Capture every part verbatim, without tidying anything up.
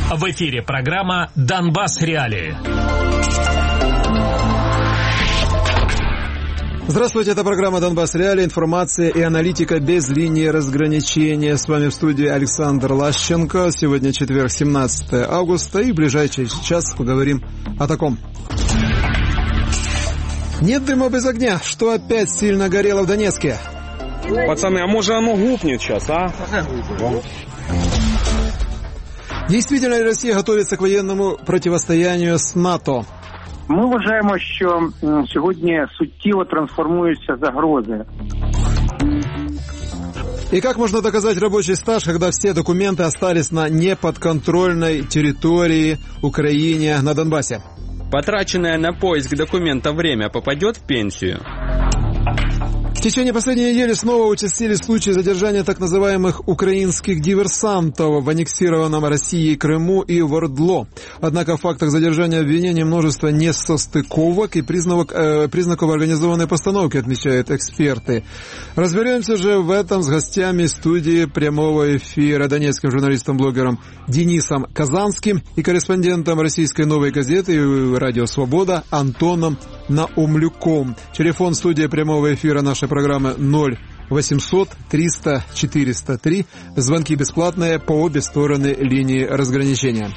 В эфире программа «Донбасс Реалии». Здравствуйте, это программа «Донбасс Реалии», информация и аналитика без линии разграничения. С вами в студии Александр Лащенко. Сегодня четверг, семнадцатое августа, и в ближайший час поговорим о таком. Нет дыма без огня. Что опять сильно горело в Донецке? Пацаны, а может оно гупнет сейчас, а? Действительно ли Россия готовится к военному противостоянию з НАТО? Ми вважаємо, що сьогодні суттєво трансформуються загрози. И как можно доказать рабочий стаж, когда все документы остались на неподконтрольной территории Украине, на Донбассе? Потраченное на поиск документа время попадет в пенсию? В течение последней недели снова участились случаи задержания так называемых украинских диверсантов в аннексированном Россией Крыму и в Ордло. Однако в фактах задержания обвинений множество несостыковок и признаков, э, признаков организованной постановки, отмечают эксперты. Разберемся же в этом с гостями студии прямого эфира, донецким журналистом-блогером Денисом Казанским и корреспондентом российской «Новой газеты» и «Радио Свобода» Антоном Наумлюком. Телефон студии прямого эфира нашей программы ноль восемьсот триста четыреста три. Звонки бесплатные по обе стороны линии разграничения.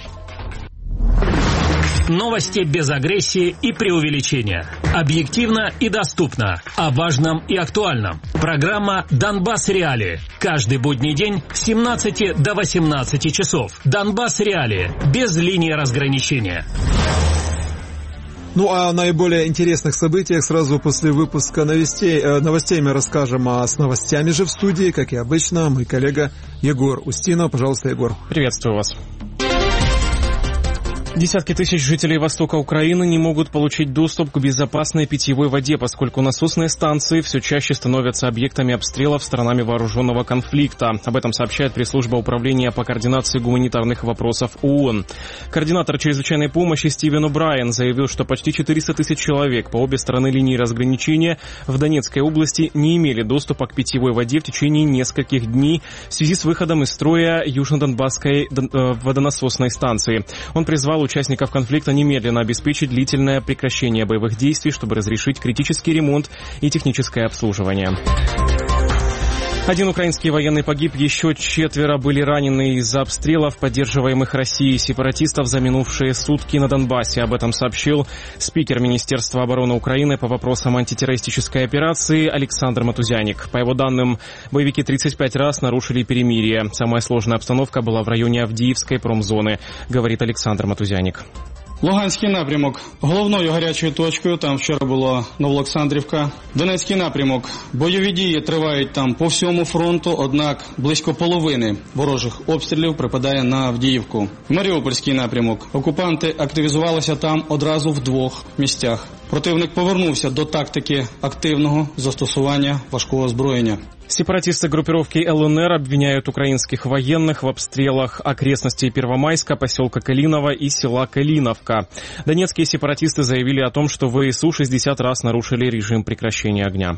Новости без агрессии и преувеличения. Объективно и доступно. О важном и актуальном. Программа «Донбасс Реалии». Каждый будний день с семнадцати до восемнадцати часов. «Донбасс Реалии». Без линии разграничения. Ну, а о наиболее интересных событиях сразу после выпуска новостей, э, новостей мы расскажем, а с новостями же в студии, как и обычно, мой коллега Егор Устинов. Пожалуйста, Егор. Приветствую вас. Десятки тысяч жителей востока Украины не могут получить доступ к безопасной питьевой воде, поскольку насосные станции все чаще становятся объектами обстрелов сторонами вооруженного конфликта. Об этом сообщает пресс-служба Управления по координации гуманитарных вопросов ООН. Координатор чрезвычайной помощи Стивен О'Брайен заявил, что почти четыреста тысяч человек по обе стороны линии разграничения в Донецкой области не имели доступа к питьевой воде в течение нескольких дней в связи с выходом из строя Южно-Донбасской водонасосной станции. Он призвал участников конфликта немедленно обеспечить длительное прекращение боевых действий, чтобы разрешить критический ремонт и техническое обслуживание. Один украинский военный погиб, еще четверо были ранены из-за обстрелов, поддерживаемых Россией сепаратистов за минувшие сутки на Донбассе. Об этом сообщил спикер Министерства обороны Украины по вопросам антитеррористической операции Александр Матузяник. По его данным, боевики тридцать пять раз нарушили перемирие. Самая сложная обстановка была в районе Авдіївської промзони, говорит Александр Матузяник. Луганський напрямок головною гарячою точкою, там вчора була Новоолександрівка. Донецький напрямок. Бойові дії тривають там по всьому фронту, однак близько половини ворожих обстрілів припадає на Авдіївку. Маріупольський напрямок. Окупанти активізувалися там одразу в двох місцях. Противник повернувся до тактики активного застосування важкого озброєння. Сепаратисты группировки ЛНР обвиняют украинских военных в обстрелах окрестностей Первомайска, поселка Калиново и села Калиновка. Донецкие сепаратисты заявили о том, что ВСУ шестьдесят раз нарушили режим прекращения огня.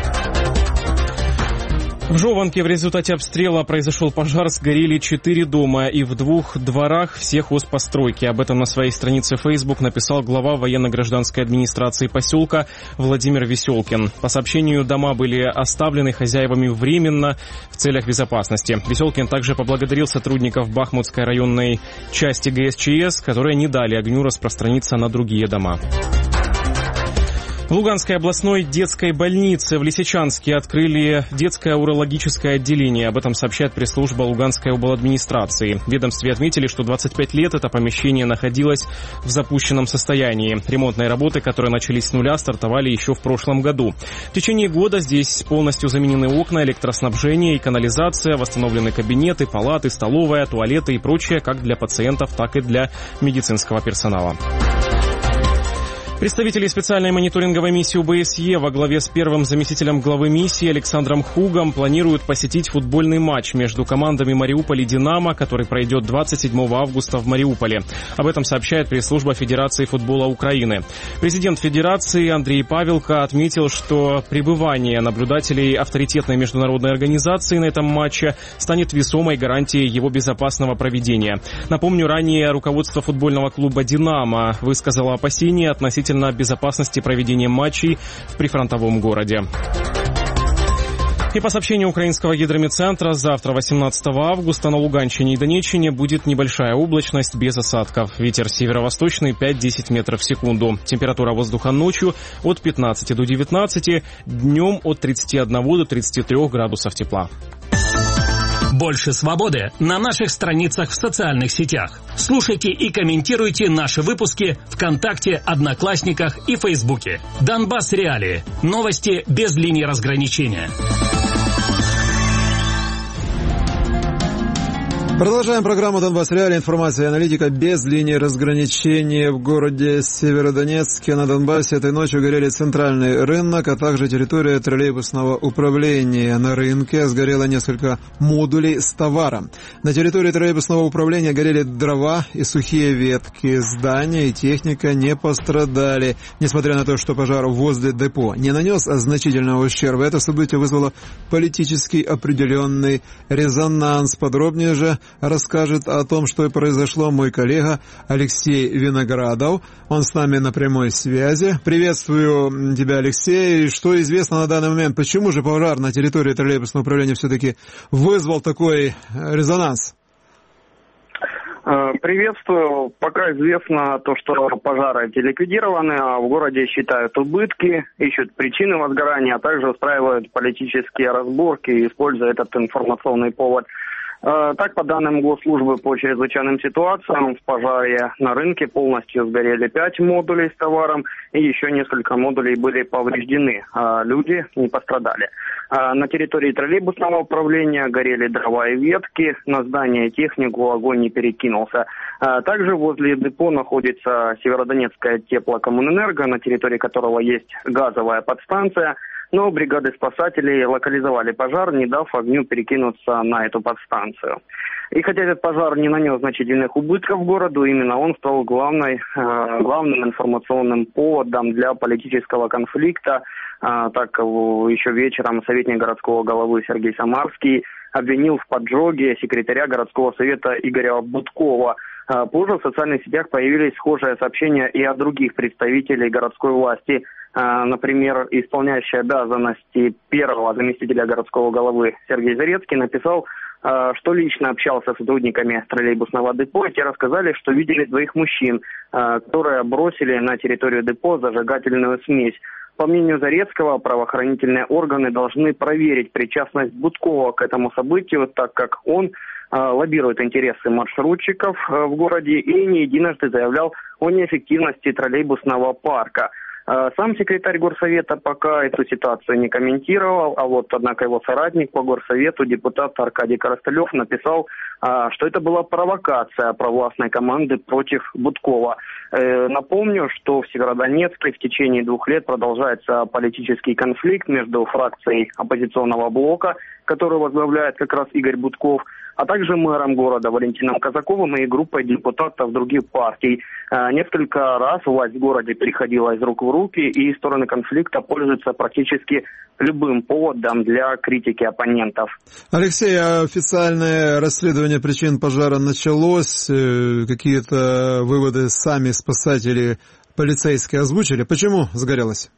В Жованке в результате обстрела произошел пожар, сгорели четыре дома и в двух дворах все хозпостройки. Об этом на своей странице Facebook написал глава военно-гражданской администрации поселка Владимир Веселкин. По сообщению, дома были оставлены хозяевами временно в целях безопасности. Веселкин также поблагодарил сотрудников Бахмутской районной части ГСЧС, которые не дали огню распространиться на другие дома. В Луганской областной детской больнице в Лисичанске открыли детское урологическое отделение. Об этом сообщает пресс-служба Луганской обладминистрации. В ведомстве отметили, что двадцать пять лет это помещение находилось в запущенном состоянии. Ремонтные работы, которые начались с нуля, стартовали еще в прошлом году. В течение года здесь полностью заменены окна, электроснабжение и канализация, восстановлены кабинеты, палаты, столовая, туалеты и прочее как для пациентов, так и для медицинского персонала. Представители специальной мониторинговой миссии ОБСЕ во главе с первым заместителем главы миссии Александром Хугом планируют посетить футбольный матч между командами Мариуполь и Динамо, который пройдет двадцать седьмого августа в Мариуполе. Об этом сообщает пресс-служба Федерации футбола Украины. Президент Федерации Андрей Павелко отметил, что пребывание наблюдателей авторитетной международной организации на этом матче станет весомой гарантией его безопасного проведения. Напомню, ранее руководство футбольного клуба «Динамо» высказало опасения относительно безопасности проведения матчей в прифронтовом городе. И по сообщению украинского гидрометцентра, завтра, восемнадцатого августа, на Луганщине и Донеччине будет небольшая облачность без осадков. Ветер северо-восточный пять-десять метров в секунду. Температура воздуха ночью от пятнадцати до девятнадцати, днем от тридцати одного до тридцати трёх градусов тепла. Больше свободы на наших страницах в социальных сетях. Слушайте и комментируйте наши выпуски ВКонтакте, Одноклассниках и Фейсбуке. Донбасс Реалии. Новости без линии разграничения. Продолжаем программу «Донбасс Реалии». Информация и аналитика без линии разграничения. В городе Северодонецке на Донбассе этой ночью горели центральный рынок, а также территория троллейбусного управления. На рынке сгорело несколько модулей с товаром. На территории троллейбусного управления горели дрова и сухие ветки. Здания и техника не пострадали. Несмотря на то, что пожар возле депо не нанес значительного ущерба, это событие вызвало политически определенный резонанс. Подробнее же расскажет о том, что и произошло, мой коллега Алексей Виноградов. Он с нами на прямой связи. Приветствую тебя, Алексей. Что известно на данный момент? Почему же пожар на территории троллейбусного управления все-таки вызвал такой резонанс? Приветствую. Пока известно то, что пожары эти ликвидированы, а в городе считают убытки, ищут причины возгорания, а также устраивают политические разборки, используя этот информационный повод. Так, по данным Госслужбы по чрезвычайным ситуациям, в пожаре на рынке полностью сгорели пять модулей с товаром, и еще несколько модулей были повреждены, а люди не пострадали. На территории троллейбусного управления горели дрова и ветки, на здание и технику огонь не перекинулся. Также возле депо находится Северодонецкая теплокоммунэнерго, на территории которого есть газовая подстанция. Но бригады спасателей локализовали пожар, не дав огню перекинуться на эту подстанцию. И хотя этот пожар не нанес значительных убытков городу, именно он стал главной, э, главным информационным поводом для политического конфликта. Э, так еще вечером советник городского головы Сергей Самарский обвинил в поджоге секретаря городского совета Игоря Будкова. Э, позже в социальных сетях появились схожие сообщения и от других представителей городской власти. Например, исполняющий обязанности первого заместителя городского головы Сергей Зарецкий написал, что лично общался с сотрудниками троллейбусного депо, и те рассказали, что видели двоих мужчин, которые бросили на территорию депо зажигательную смесь. По мнению Зарецкого, правоохранительные органы должны проверить причастность Будкова к этому событию, так как он лоббирует интересы маршрутчиков в городе и не единожды заявлял о неэффективности троллейбусного парка. Сам секретарь горсовета пока эту ситуацию не комментировал, а вот, однако, его соратник по горсовету, депутат Аркадий Коростылев, написал, что это была провокация провластной команды против Будкова. Напомню, что в Северодонецке в течение двух лет продолжается политический конфликт между фракцией оппозиционного блока, которую возглавляет как раз Игорь Будков, а также мэром города Валентином Казаковым и группой депутатов других партий. Несколько раз власть в городе переходила из рук в руки, и стороны конфликта пользуются практически любым поводом для критики оппонентов. Алексей, официальное расследование причин пожара началось. Какие-то выводы сами спасатели полицейские озвучили. Почему сгорелось?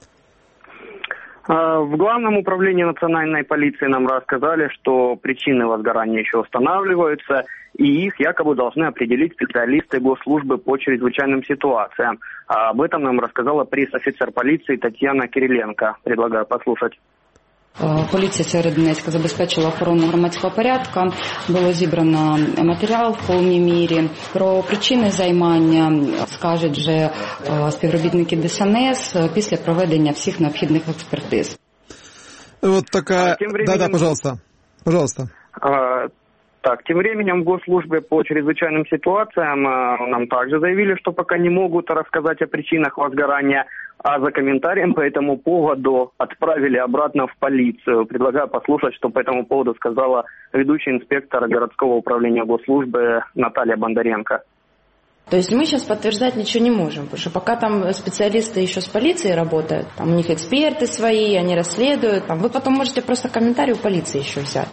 В Главном управлении национальной полиции нам рассказали, что причины возгорания еще устанавливаются, и их якобы должны определить специалисты Госслужбы по чрезвычайным ситуациям. А об этом нам рассказала пресс-офицер полиции Татьяна Кириленко. Предлагаю послушать. Поліція Сєвєродонецька забезпечила охорону громадського порядку, було зібрано матеріал в повній мірі. Про причини займання скажуть вже співробітники Д С Н С після проведення всіх необхідних експертиз. Вот такая... Да-да, пожалуйста. Пожалуйста. Так, тем временем в Госслужбе по чрезвычайным ситуациям э, нам также заявили, что пока не могут рассказать о причинах возгорания, а за комментарием по этому поводу отправили обратно в полицию. Предлагаю послушать, что по этому поводу сказала ведущий инспектор городского управления Госслужбы Наталья Бондаренко. То есть мы сейчас подтверждать ничего не можем, потому что пока там специалисты еще с полицией работают, там у них эксперты свои, они расследуют, там, вы потом можете просто комментарий у полиции еще взять.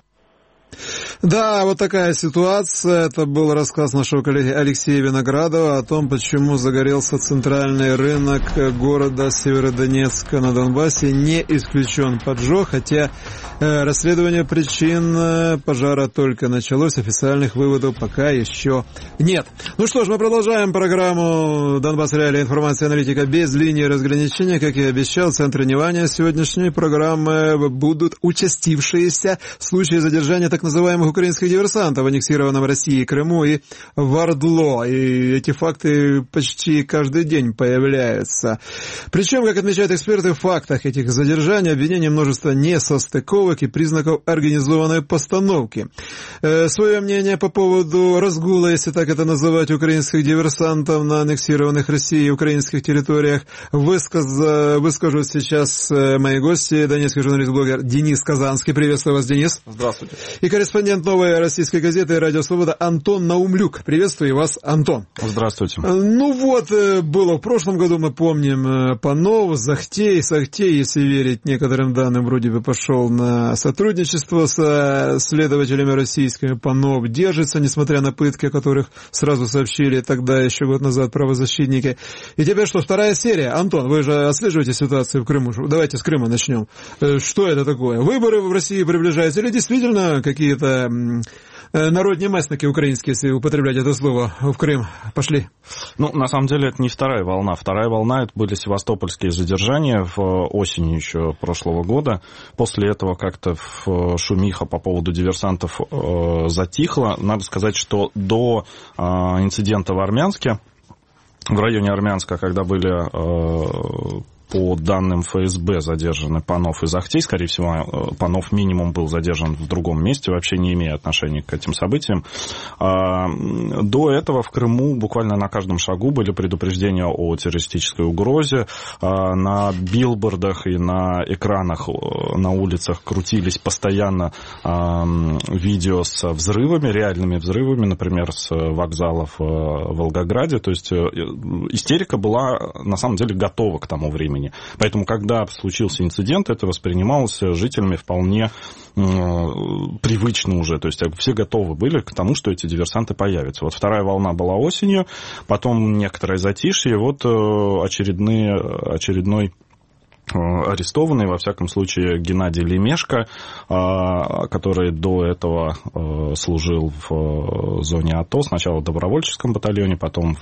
Да, вот такая ситуация. Это был рассказ нашего коллеги Алексея Виноградова о том, почему загорелся центральный рынок города Северодонецка на Донбассе. Не исключен поджог, хотя э, расследование причин пожара только началось. Официальных выводов пока еще нет. Ну что ж, мы продолжаем программу «Донбасс Реалии. Информация и аналитика без линии разграничения». Как и обещал, в центре внимания сегодняшней программы будут участившиеся случаи задержания так называемых украинских диверсантов в аннексированном Россией Крыму и в Ордло. И эти факты почти каждый день появляются. Причем, как отмечают эксперты, в фактах этих задержаний обвинений множество несостыковок и признаков организованной постановки. Э, свое мнение по поводу разгула, если так это называть, украинских диверсантов на аннексированных Россией и украинских территориях высказ, выскажут сейчас мои гости. Донецкий журналист-блогер Денис Казанский. Приветствую вас, Денис. Здравствуйте. И корреспондент «Новой российской газеты» и «Радио Свобода» Антон Наумлюк. Приветствую вас, Антон. Здравствуйте. Ну вот, было в прошлом году, мы помним, Панов, Захтей, Сахтей, если верить некоторым данным, вроде бы пошел на сотрудничество с следователями российскими. Панов держится, несмотря на пытки, о которых сразу сообщили тогда, еще год назад, правозащитники. И теперь что, вторая серия. Антон, вы же отслеживаете ситуацию в Крыму. Давайте с Крыма начнем. Что это такое? Выборы в России приближаются или действительно какие-то народные месники украинские, если употреблять это слово, в Крым пошли? Ну, на самом деле, это не вторая волна. Вторая волна, это были севастопольские задержания в осени еще прошлого года. После этого как-то шумиха по поводу диверсантов э, затихла. Надо сказать, что до э, инцидента в Армянске, в районе Армянска, когда были... Э, по данным эф эс бэ задержаны Панов и Захтей. Скорее всего, Панов минимум был задержан в другом месте, вообще не имея отношения к этим событиям. До этого в Крыму буквально на каждом шагу были предупреждения о террористической угрозе. На билбордах и на экранах на улицах крутились постоянно видео с взрывами, реальными взрывами, например, с вокзалов в Волгограде. То есть истерика была на самом деле готова к тому времени. Поэтому, когда случился инцидент, это воспринималось жителями вполне э, привычно уже. То есть все готовы были к тому, что эти диверсанты появятся. Вот вторая волна была осенью, потом некоторое затишье, вот э, очередные, очередной арестованный, во всяком случае, Геннадий Лемешко, который до этого служил в зоне АТО, сначала в добровольческом батальоне, потом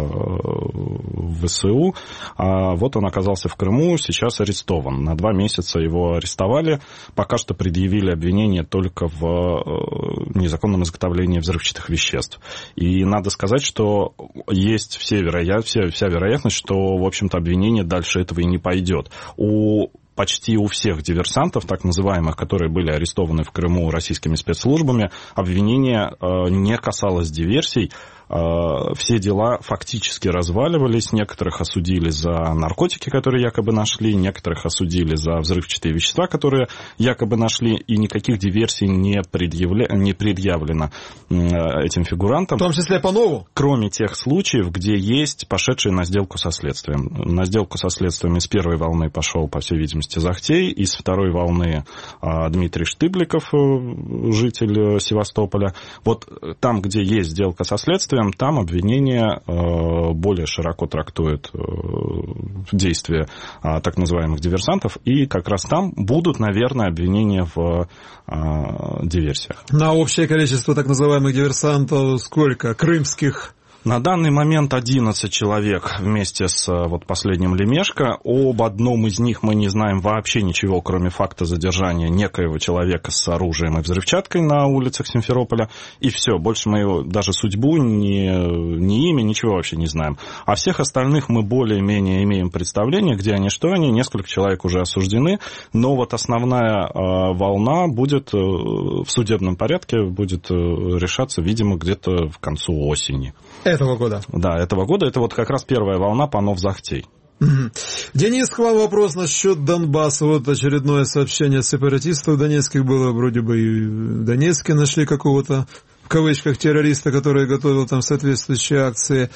в ВСУ. Вот он оказался в Крыму, сейчас арестован. На два месяца его арестовали. Пока что предъявили обвинение только в незаконном изготовлении взрывчатых веществ. И надо сказать, что есть все вероят... вся, вся вероятность, что, в общем-то, обвинение дальше этого и не пойдет. У почти у всех диверсантов, так называемых, которые были арестованы в Крыму российскими спецслужбами, обвинение э, не касалось диверсий. Все дела фактически разваливались, некоторых осудили за наркотики, которые якобы нашли, некоторых осудили за взрывчатые вещества, которые якобы нашли, и никаких диверсий не, предъявля... не предъявлено этим фигурантам. В том числе по нову? Кроме тех случаев, где есть пошедшие на сделку со следствием. На сделку со следствием из первой волны пошел, по всей видимости, Захтей, из второй волны Дмитрий Штыбликов, житель Севастополя. Вот там, где есть сделка со следствием, там обвинение более широко трактует действия так называемых диверсантов, и как раз там будут, наверное, обвинения в диверсиях. На общее количество так называемых диверсантов сколько? Крымских На данный момент одиннадцать человек вместе с вот последним Лемешко. Об одном из них мы не знаем вообще ничего, кроме факта задержания некоего человека с оружием и взрывчаткой на улицах Симферополя. И все, больше мы его даже судьбу, ни, ни имя, ничего вообще не знаем. А всех остальных мы более-менее имеем представление, где они, что они. Несколько человек уже осуждены, но вот основная волна будет в судебном порядке, будет решаться, видимо, где-то в концу осени. Этого года? Да, этого года. Это вот как раз первая волна панов Захтей. Угу. Денис, к вам вопрос насчет Донбасса. Вот очередное сообщение сепаратистов донецких было, вроде бы и в Донецке нашли какого-то, в кавычках, террориста, который готовил там соответствующие акции.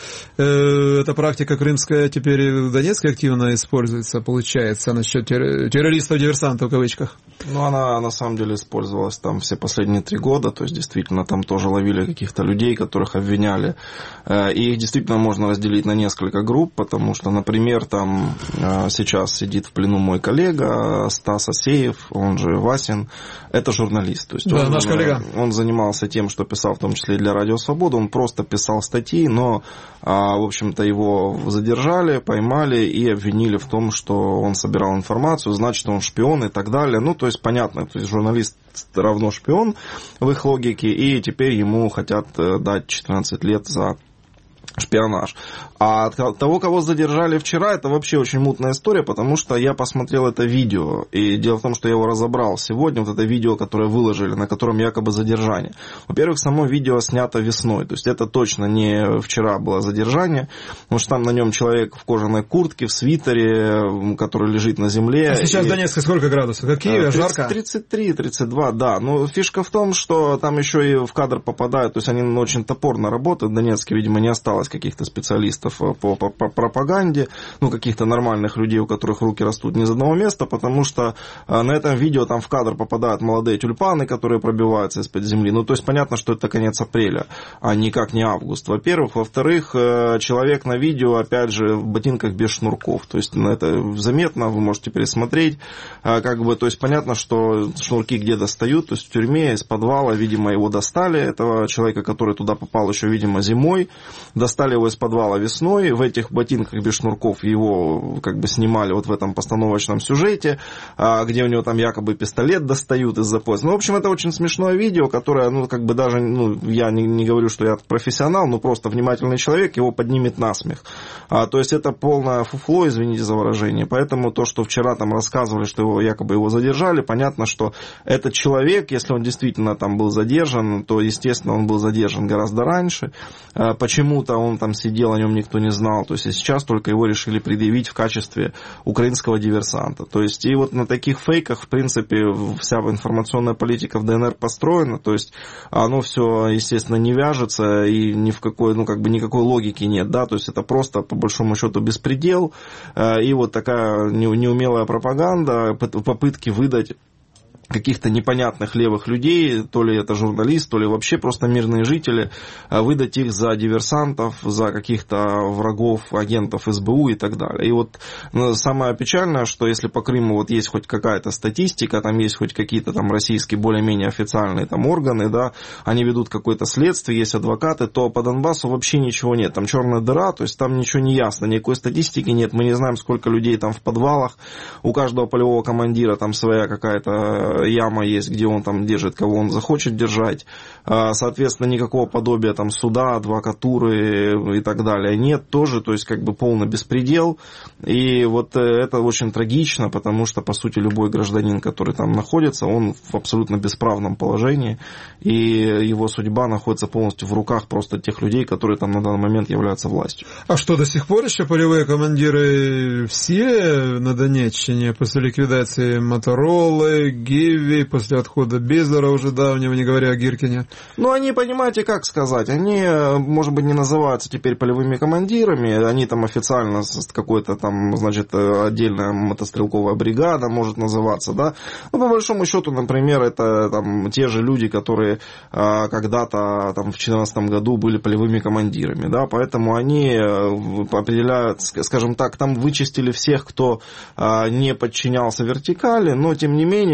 Эта практика крымская теперь и в Донецке активно используется, получается, насчет террористов-диверсантов, в кавычках? Ну, она на самом деле использовалась там все последние три года, то есть действительно там тоже ловили каких-то людей, которых обвиняли. И их действительно можно разделить на несколько групп, потому что, например, там сейчас сидит в плену мой коллега Стас Асеев, он же Васин, это журналист. То есть да, он, наш коллега. Он занимался тем, что писал в том числе и для Радио Свобода, он просто писал статьи, но, в общем-то, его задержали, поймали и обвинили в том, что он собирал информацию, значит, он шпион и так далее. Ну, то есть, понятно, то есть журналист равно шпион в их логике, и теперь ему хотят дать четырнадцать лет за шпионаж. А от того, кого задержали вчера, это вообще очень мутная история, потому что я посмотрел это видео, и дело в том, что я его разобрал сегодня, вот это видео, которое выложили, на котором якобы задержание. Во-первых, само видео снято весной, то есть это точно не вчера было задержание, потому что там на нем человек в кожаной куртке, в свитере, который лежит на земле. А сейчас и... в Донецке сколько градусов? Какие? Жарко? тридцать три тридцать два, да. Но фишка в том, что там еще и в кадр попадают, то есть они очень топорно работают, в Донецке, видимо, не осталось каких-то специалистов по, по, по пропаганде, ну, каких-то нормальных людей, у которых руки растут не из одного места, потому что на этом видео там в кадр попадают молодые тюльпаны, которые пробиваются из-под земли. Ну, то есть понятно, что это конец апреля, а никак не август, во-первых. Во-вторых, человек на видео, опять же, в ботинках без шнурков. То есть это заметно, вы можете пересмотреть. Как бы, то есть понятно, что шнурки где достают, то есть в тюрьме, из подвала, видимо, его достали, этого человека, который туда попал еще, видимо, зимой, достали его из подвала весной, в этих ботинках без шнурков его как бы снимали вот в этом постановочном сюжете, где у него там якобы пистолет достают из-за пояса. Ну, в общем, это очень смешное видео, которое, ну, как бы даже, ну, я не, не говорю, что я профессионал, но просто внимательный человек его поднимет на смех. А, то есть это полное фуфло, извините за выражение. Поэтому то, что вчера там рассказывали, что его якобы его задержали, понятно, что этот человек, если он действительно там был задержан, то, естественно, он был задержан гораздо раньше. А, почему-то он там сидел, о нем никто не знал. То есть и сейчас только его решили предъявить в качестве украинского диверсанта. То есть и вот на таких фейках, в принципе, вся информационная политика в ДНР построена. То есть оно все, естественно, не вяжется и ни в какой, ну, как бы никакой логики нет, да. То есть это просто, по большому счету, беспредел. И вот такая неумелая пропаганда, попытки выдать каких-то непонятных левых людей, то ли это журналист, то ли вообще просто мирные жители, выдать их за диверсантов, за каких-то врагов, агентов СБУ и так далее. И вот самое печальное, что если по Крыму вот есть хоть какая-то статистика, там есть хоть какие-то там российские более-менее официальные там органы, да, они ведут какое-то следствие, есть адвокаты, то по Донбассу вообще ничего нет. Там черная дыра, то есть там ничего не ясно, никакой статистики нет, мы не знаем, сколько людей там в подвалах, у каждого полевого командира там своя какая-то яма есть, где он там держит, кого он захочет держать. Соответственно, никакого подобия там суда, адвокатуры и так далее нет тоже, то есть как бы полный беспредел. И вот это очень трагично, потому что, по сути, любой гражданин, который там находится, он в абсолютно бесправном положении, и его судьба находится полностью в руках просто тех людей, которые там на данный момент являются властью. А что, до сих пор еще полевые командиры в силе на Донеччине после ликвидации Моторолы, Гиви, после отхода Безлера уже давнего, не говоря о Гиркине? Ну, они, понимаете, как сказать, они, может быть, не называются теперь полевыми командирами, они там официально какой-то там, значит, отдельная мотострелковая бригада может называться, да, но по большому счету, например, это там те же люди, которые а, когда-то там в две тысячи четырнадцатом году были полевыми командирами, да, поэтому они определяют, скажем так, там вычистили всех, кто а, не подчинялся вертикали, но, тем не менее, они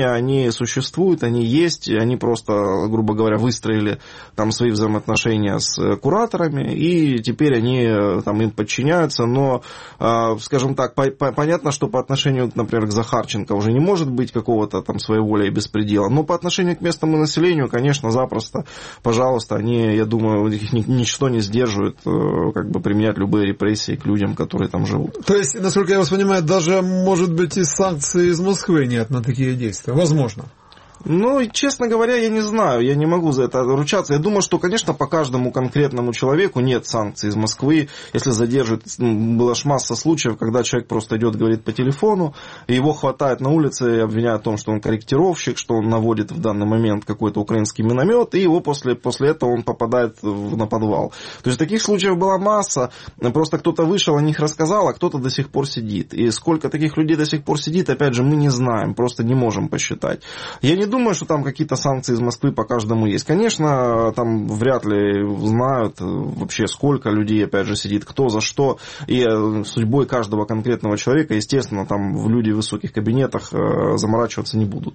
они существуют, они есть, они просто, грубо говоря, выстроили там свои взаимоотношения с кураторами, и теперь они там им подчиняются, но, скажем так, понятно, что по отношению, например, к Захарченко уже не может быть какого-то там своеволия и беспредела, но по отношению к местному населению, конечно, запросто, пожалуйста, они, я думаю, их ничто не сдерживает, как бы применять любые репрессии к людям, которые там живут. То есть, насколько я вас понимаю, даже, может быть, и санкций из Москвы нет на такие действия? Возможно. Ну, честно говоря, я не знаю, я не могу за это ручаться. Я думаю, что, конечно, по каждому конкретному человеку нет санкций из Москвы. Если задерживают, была ж масса случаев, когда человек просто идет, говорит по телефону, и его хватает на улице и обвиняют в том, что он корректировщик, что он наводит в данный момент какой-то украинский миномет, и его после, после этого он попадает в, на подвал. То есть таких случаев была масса, просто кто-то вышел, о них рассказал, а кто-то до сих пор сидит. И сколько таких людей до сих пор сидит, опять же, мы не знаем, просто не можем посчитать. Я не думаю, что там какие-то санкции из Москвы по каждому есть. Конечно, там вряд ли знают вообще, сколько людей, опять же, сидит, кто за что. И судьбой каждого конкретного человека, естественно, там люди в высоких кабинетах заморачиваться не будут.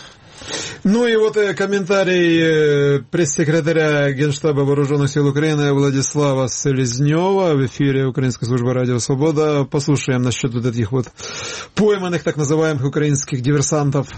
Ну и вот комментарий пресс-секретаря Генштаба Вооруженных сил Украины Владислава Селезнева в эфире Украинской службы Радио Свобода. Послушаем насчет вот этих вот пойманных так называемых українських диверсантів.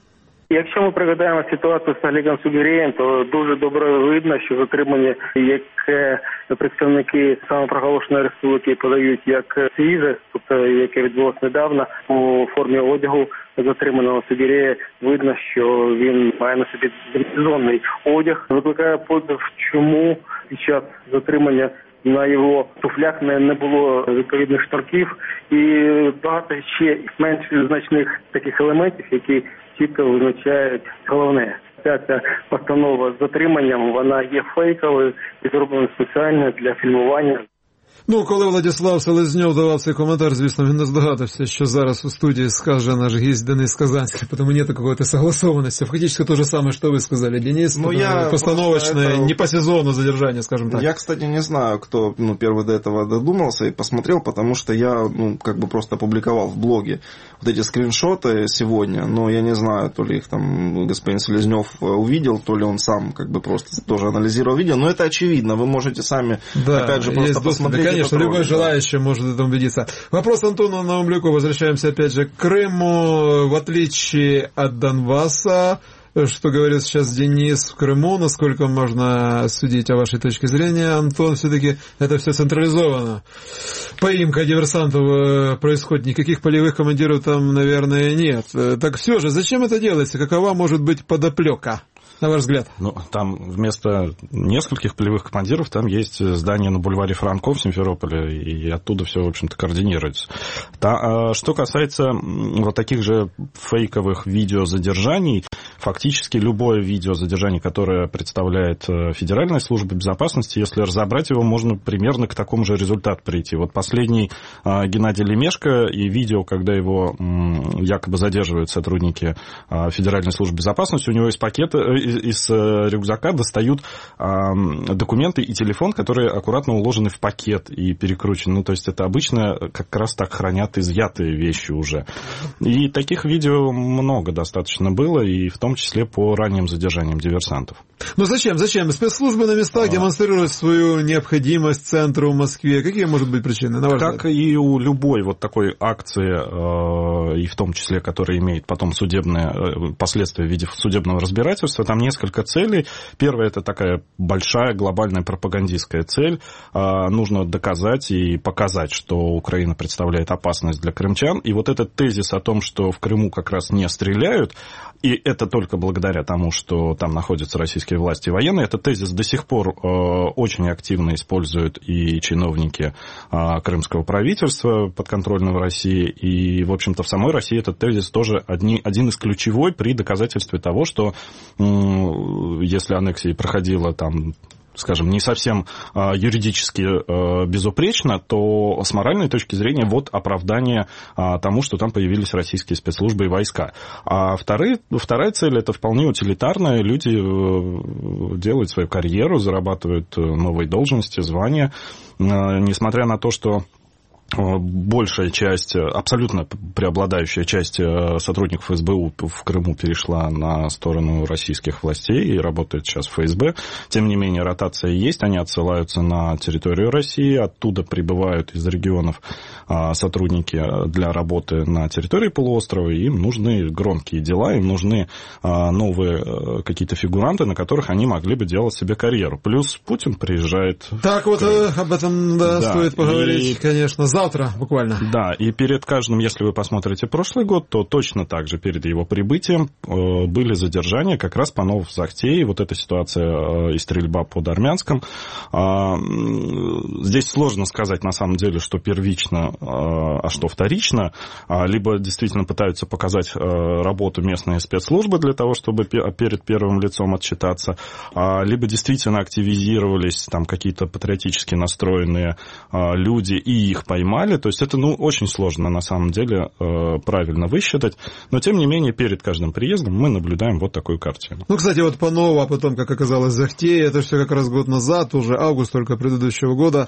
Якщо ми пригадаємо ситуацію з Олегом Сугірєєм, то дуже добре видно, що затримані як представники самопроголошеної республіки подають як свіже, тобто яке відбулося недавно у формі одягу затриманого Сугірєя, видно, що він має на собі демобілізований одяг. Викликає подив, чому під час затримання на його туфлях не, не було відповідних шнурків і багато ще менш значних таких елементів, які чітко визначають головне. Ця, ця постанова з затриманням, вона є фейковою і зроблена спеціально для фільмування. Ну, коли Владислав Селезньов давав цей коментар, звісно, він не здогадався, що зараз у студії скаже наш гість Денис Казанський, потому нету какой-то согласованности. Фактически то же самое, что вы сказали, Денис, ну, я постановочное, это... не по сезону задержание, скажем так. Я, кстати, не знаю, кто ну, первый до этого додумался и посмотрел, потому что я ну, как бы просто опубликовал в блоге вот эти скриншоты сегодня, но я не знаю, то ли их там господин Селезнёв увидел, то ли он сам как бы просто тоже анализировал видео, но это очевидно, вы можете сами, да, опять же, просто посмотреть. Конечно, любой желающий может в этом убедиться. Вопрос Антону Наумляку. Возвращаемся опять же к Крыму. В отличие от Донбасса, что говорит сейчас Денис, в Крыму, насколько можно судить о вашей точке зрения, Антон, все-таки это все централизовано. Поимка диверсантов происходит, никаких полевых командиров там, наверное, нет. Так все же, зачем это делается? Какова может быть подоплека? На ваш взгляд? Ну, там вместо нескольких полевых командиров там есть здание на бульваре Франко в Симферополе, и оттуда все, в общем-то, координируется. Та, что касается вот таких же фейковых видеозадержаний, фактически любое видеозадержание, которое представляет Федеральная служба безопасности, если разобрать его, можно примерно к такому же результату прийти. Вот последний Геннадий Лемешко и видео, когда его якобы задерживают сотрудники Федеральной службы безопасности, у него из пакета, из рюкзака достают документы и телефон, которые аккуратно уложены в пакет и перекручены. Ну, то есть это обычно как раз так хранят изъятые вещи уже. И таких видео много достаточно было, и в том числе по ранним задержаниям диверсантов. Ну зачем? Зачем? Спецслужбы на местах а... демонстрируют свою необходимость центру в Москве. Какие могут быть причины? На ваш как взгляд? И у любой вот такой акции, и в том числе, которая имеет потом судебные последствия в виде судебного разбирательства, там несколько целей. Первая – это такая большая глобальная пропагандистская цель. Нужно доказать и показать, что Украина представляет опасность для крымчан. И вот этот тезис о том, что в Крыму как раз не стреляют, и это только благодаря тому, что там находятся российские власти и военные, этот тезис до сих пор очень активно используют и чиновники крымского правительства подконтрольного России. И, в общем-то, в самой России этот тезис тоже одни, один из ключевой при доказательстве того, что если аннексия проходила там, скажем, не совсем э, юридически э, безупречно, то с моральной точки зрения вот оправдание э, тому, что там появились российские спецслужбы и войска. А вторые, вторая цель – это вполне утилитарная. Люди э, делают свою карьеру, зарабатывают новые должности, звания. Э, несмотря на то, что большая часть, абсолютно преобладающая часть сотрудников эс бэ у в Крыму перешла на сторону российских властей и работает сейчас в эф эс бэ. Тем не менее, ротация есть, они отсылаются на территорию России, оттуда прибывают из регионов сотрудники для работы на территории полуострова, и им нужны громкие дела, им нужны новые какие-то фигуранты, на которых они могли бы делать себе карьеру. Плюс Путин приезжает. Так вот, об этом да, да, стоит поговорить, и... конечно, завтра буквально. Да, и перед каждым, если вы посмотрите прошлый год, то точно так же перед его прибытием были задержания как раз панов в Захтее, вот эта ситуация и стрельба под Армянском. Здесь сложно сказать на самом деле, что первично, а что вторично. Либо действительно пытаются показать работу местной спецслужбы для того, чтобы перед первым лицом отчитаться, либо действительно активизировались там какие-то патриотически настроенные люди и их поймали. То есть это, ну, очень сложно на самом деле правильно высчитать. Но, тем не менее, перед каждым приездом мы наблюдаем вот такую картину. Ну, кстати, вот Панова, а потом, как оказалось, Захтея, это все как раз год назад, уже август только предыдущего года.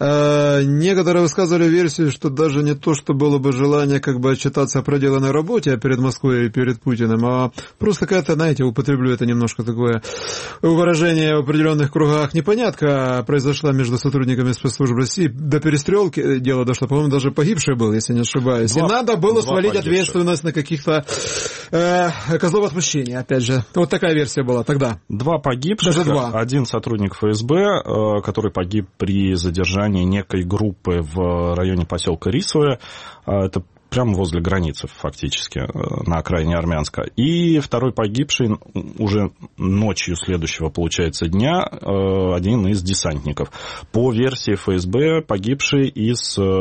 Э, некоторые высказывали версию, что даже не то, что было бы желание как бы отчитаться о проделанной работе перед Москвой и перед Путиным, а просто какая-то, знаете, употреблю это немножко такое выражение в определенных кругах, непонятка произошла между сотрудниками спецслужб России. До перестрелки дело дошло, по-моему, даже погибший был, если не ошибаюсь. Два, и надо было свалить погибших. Ответственность на каких-то э, козлов отпущения, опять же. Вот такая версия была тогда. Два погибших, даже два. Один сотрудник эф эс бэ, э, который погиб при задержании некой группы в районе поселка Рисовое. Э, это прямо возле границы, фактически, на окраине Армянска. И второй погибший уже ночью следующего, получается, дня, один из десантников. По версии эф эс бэ, погибший из,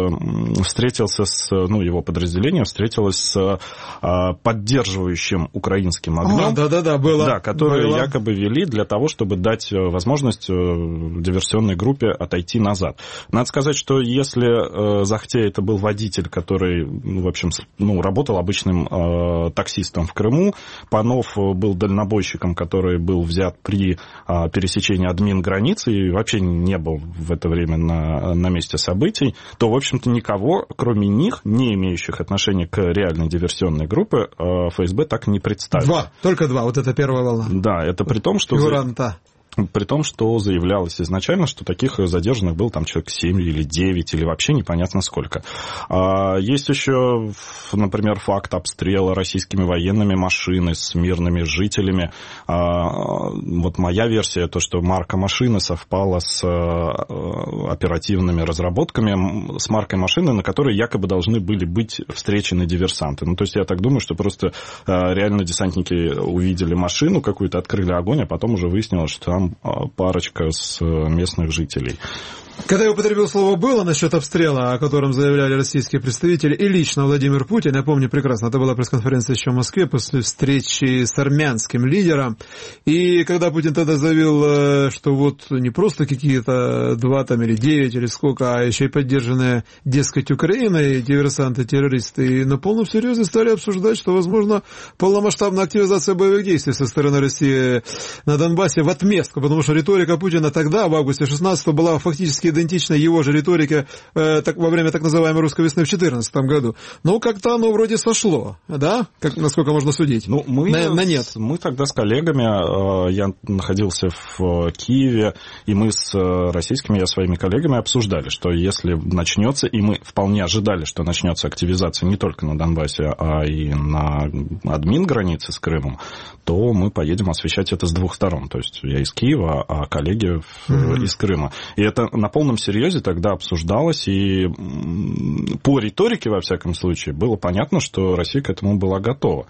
встретился с, ну, его подразделение встретилось с поддерживающим украинским огнем, а, да-да-да, было, да, которые было. якобы вели для того, чтобы дать возможность диверсионной группе отойти назад. Надо сказать, что если Захтей это был водитель, который... в общем, ну, работал обычным э, таксистом в Крыму. Панов был дальнобойщиком, который был взят при э, пересечении админ-границы и вообще не был в это время на, на месте событий, то, в общем-то, никого, кроме них, не имеющих отношения к реальной диверсионной группе, э, эф эс бэ так и не представил. Два, только два, вот это первая волна. Да, это при том, что... Фигуранта. При том, что заявлялось изначально, что таких задержанных было там человек семь или девять, или вообще непонятно сколько. Есть еще, например, факт обстрела российскими военными машины с мирными жителями. Вот моя версия, то, что марка машины совпала с оперативными разработками, с маркой машины, на которой якобы должны были быть встречены диверсанты. Ну, то есть я так думаю, что просто реально десантники увидели машину какую-то, открыли огонь, а потом уже выяснилось, что там парочка с местных жителей. Когда я употребил слово «было» насчет обстрела, о котором заявляли российские представители, и лично Владимир Путин, я помню прекрасно, это была пресс-конференция еще в Москве после встречи с армянским лидером, и когда Путин тогда заявил, что вот не просто какие-то два там или девять или сколько, а еще и поддержанные, дескать, Украиной диверсанты-террористы, и на полном серьезе стали обсуждать, что, возможно, полномасштабная активизация боевых действий со стороны России на Донбассе в отместку, потому что риторика Путина тогда, в августе шестнадцатого, была фактически идентично его же риторике э, так, во время так называемой русской весны в две тысячи четырнадцатом году. Но как-то оно вроде сошло, да? Как, насколько можно судить? Ну, мы, на, на нет. Мы тогда с коллегами, э, я находился в Киеве, и мы с российскими, я своими коллегами обсуждали, что если начнется, и мы вполне ожидали, что начнется активизация не только на Донбассе, а и на админ границы с Крымом, то мы поедем освещать это с двух сторон. То есть я из Киева, а коллеги mm-hmm. из Крыма. И это на полном серьезе тогда обсуждалось, и по риторике, во всяком случае, было понятно, что Россия к этому была готова.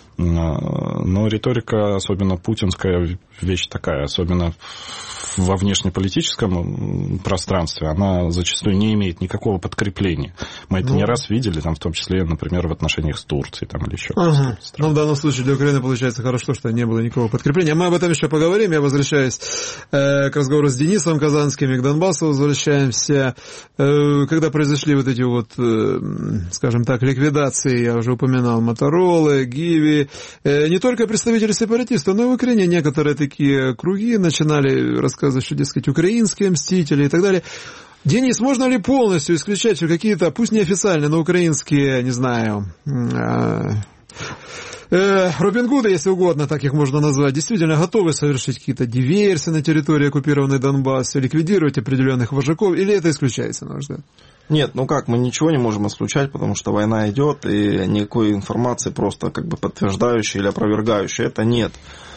Но риторика, особенно путинская, вещь такая, особенно во внешнеполитическом пространстве, она зачастую не имеет никакого подкрепления. Мы это ну, не раз видели, там, в том числе, например, в отношениях с Турцией там, или еще ага. Ну, в данном случае для Украины получается хорошо, что не было никакого подкрепления. Мы об этом еще поговорим. Я возвращаюсь э, к разговору с Денисом Казанским и к Донбассу возвращаемся. Э, когда произошли вот эти вот, э, скажем так, ликвидации, я уже упоминал, Моторолы, Гиви, э, не только представители сепаратистов, но и в Украине некоторые такие круги начинали рассказывать, что, дескать, украинские мстители и так далее. Денис, можно ли полностью исключать, что какие-то, пусть неофициальные, но украинские, не знаю, Робин Гуды, если угодно, так их можно назвать, действительно готовы совершить какие-то диверсии на территории оккупированной Донбасса, ликвидировать определенных вожаков, или это исключается, на ваш взгляд? Нет, ну как, мы ничего не можем исключать, потому что война идет, и никакой информации просто как бы подтверждающей или опровергающей это нет.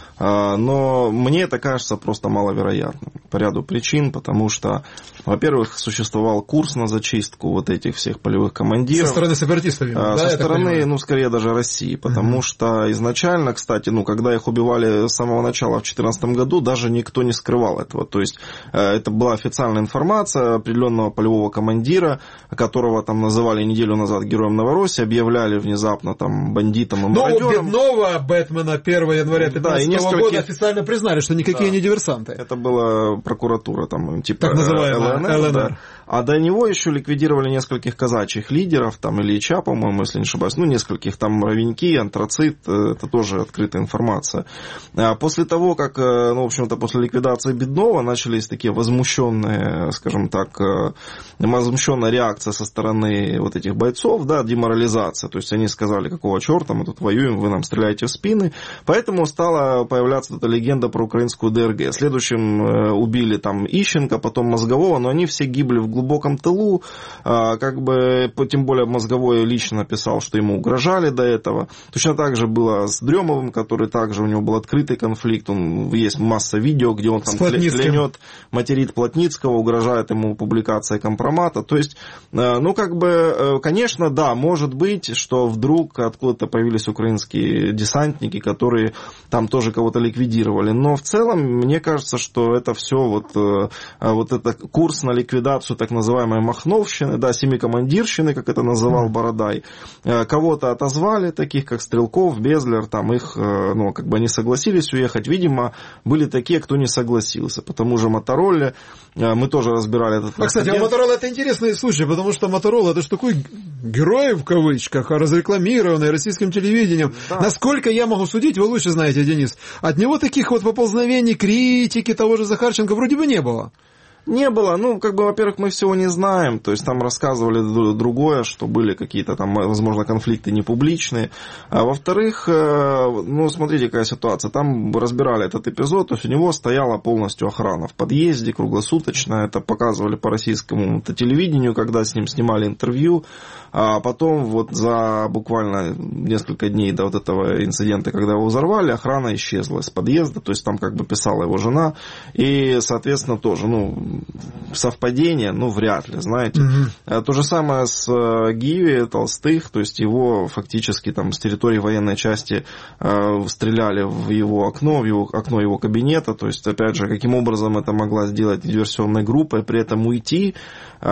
Но мне это кажется просто маловероятным по ряду причин, потому что, во-первых, существовал курс на зачистку вот этих всех полевых командиров. Со стороны сепаратистов, а, да? Со стороны, ну, скорее даже России, потому uh-huh. что изначально, кстати, ну, когда их убивали с самого начала в две тысячи четырнадцатом году, даже никто не скрывал этого. То есть это была официальная информация определенного полевого командира, которого там называли неделю назад героем Новороссии, объявляли внезапно там бандитом и мародером. Но нового Бэтмена первого января пятнадцатого года официально признали, что никакие да. не диверсанты. Это была прокуратура, там, типа так называемая ЛНР. ЛНР. Да. А до него еще ликвидировали нескольких казачьих лидеров, там, Ильича, по-моему, если не ошибаюсь, ну, нескольких, там, Ровеньки, Антрацит, это тоже открытая информация. А после того, как, ну, в общем-то, после ликвидации Беднова начались такие возмущенные, скажем так, возмущенная реакция со стороны вот этих бойцов, да, деморализация, то есть они сказали, какого черта, мы тут воюем, вы нам стреляете в спины, поэтому стала появляться эта легенда про украинскую ДРГ. Следующим убили там Ищенко, потом Мозгового, но они все гибли в глубоком тылу, как бы, тем более Мозговой лично написал, что ему угрожали до этого. Точно так же было с Дремовым, который также, у него был открытый конфликт, он, есть масса видео, где он там клянет, материт Плотницкого, угрожает ему публикацией компромата. То есть, ну, как бы, конечно, да, может быть, что вдруг откуда-то появились украинские десантники, которые там тоже кого-то ликвидировали. Но в целом, мне кажется, что это все вот, вот это курс на ликвидацию так называемой махновщины, да, семикомандирщины, как это называл Бородай. Кого-то отозвали, таких как Стрелков, Безлер, там их, ну, как бы они согласились уехать. Видимо, были такие, кто не согласился. По тому же Моторолле мы тоже разбирали этот А, кстати, а Моторолла это интересный случай, потому что Моторолла это же такой герой, в кавычках, разрекламированный российским телевидением. Да. Насколько я могу судить, вы лучше знаете, Денис, от него таких вот поползновений, критики того же Захарченко вроде бы не было. Не было, ну, как бы, во-первых, мы всего не знаем, то есть там рассказывали другое, что были какие-то там, возможно, конфликты непубличные, а во-вторых, ну, смотрите, какая ситуация, там разбирали этот эпизод, то есть у него стояла полностью охрана в подъезде, круглосуточно, это показывали по российскому телевидению, когда с ним снимали интервью, а потом вот за буквально несколько дней до вот этого инцидента, когда его взорвали, охрана исчезла из подъезда, то есть там как бы писала его жена, и, соответственно, тоже, ну, совпадение, ну, вряд ли, знаете. Угу. То же самое с Гиви, Толстых, то есть его фактически там с территории военной части э, стреляли в его окно, в его, окно его кабинета, то есть, опять же, каким образом это могла сделать диверсионная группа, и при этом уйти, э,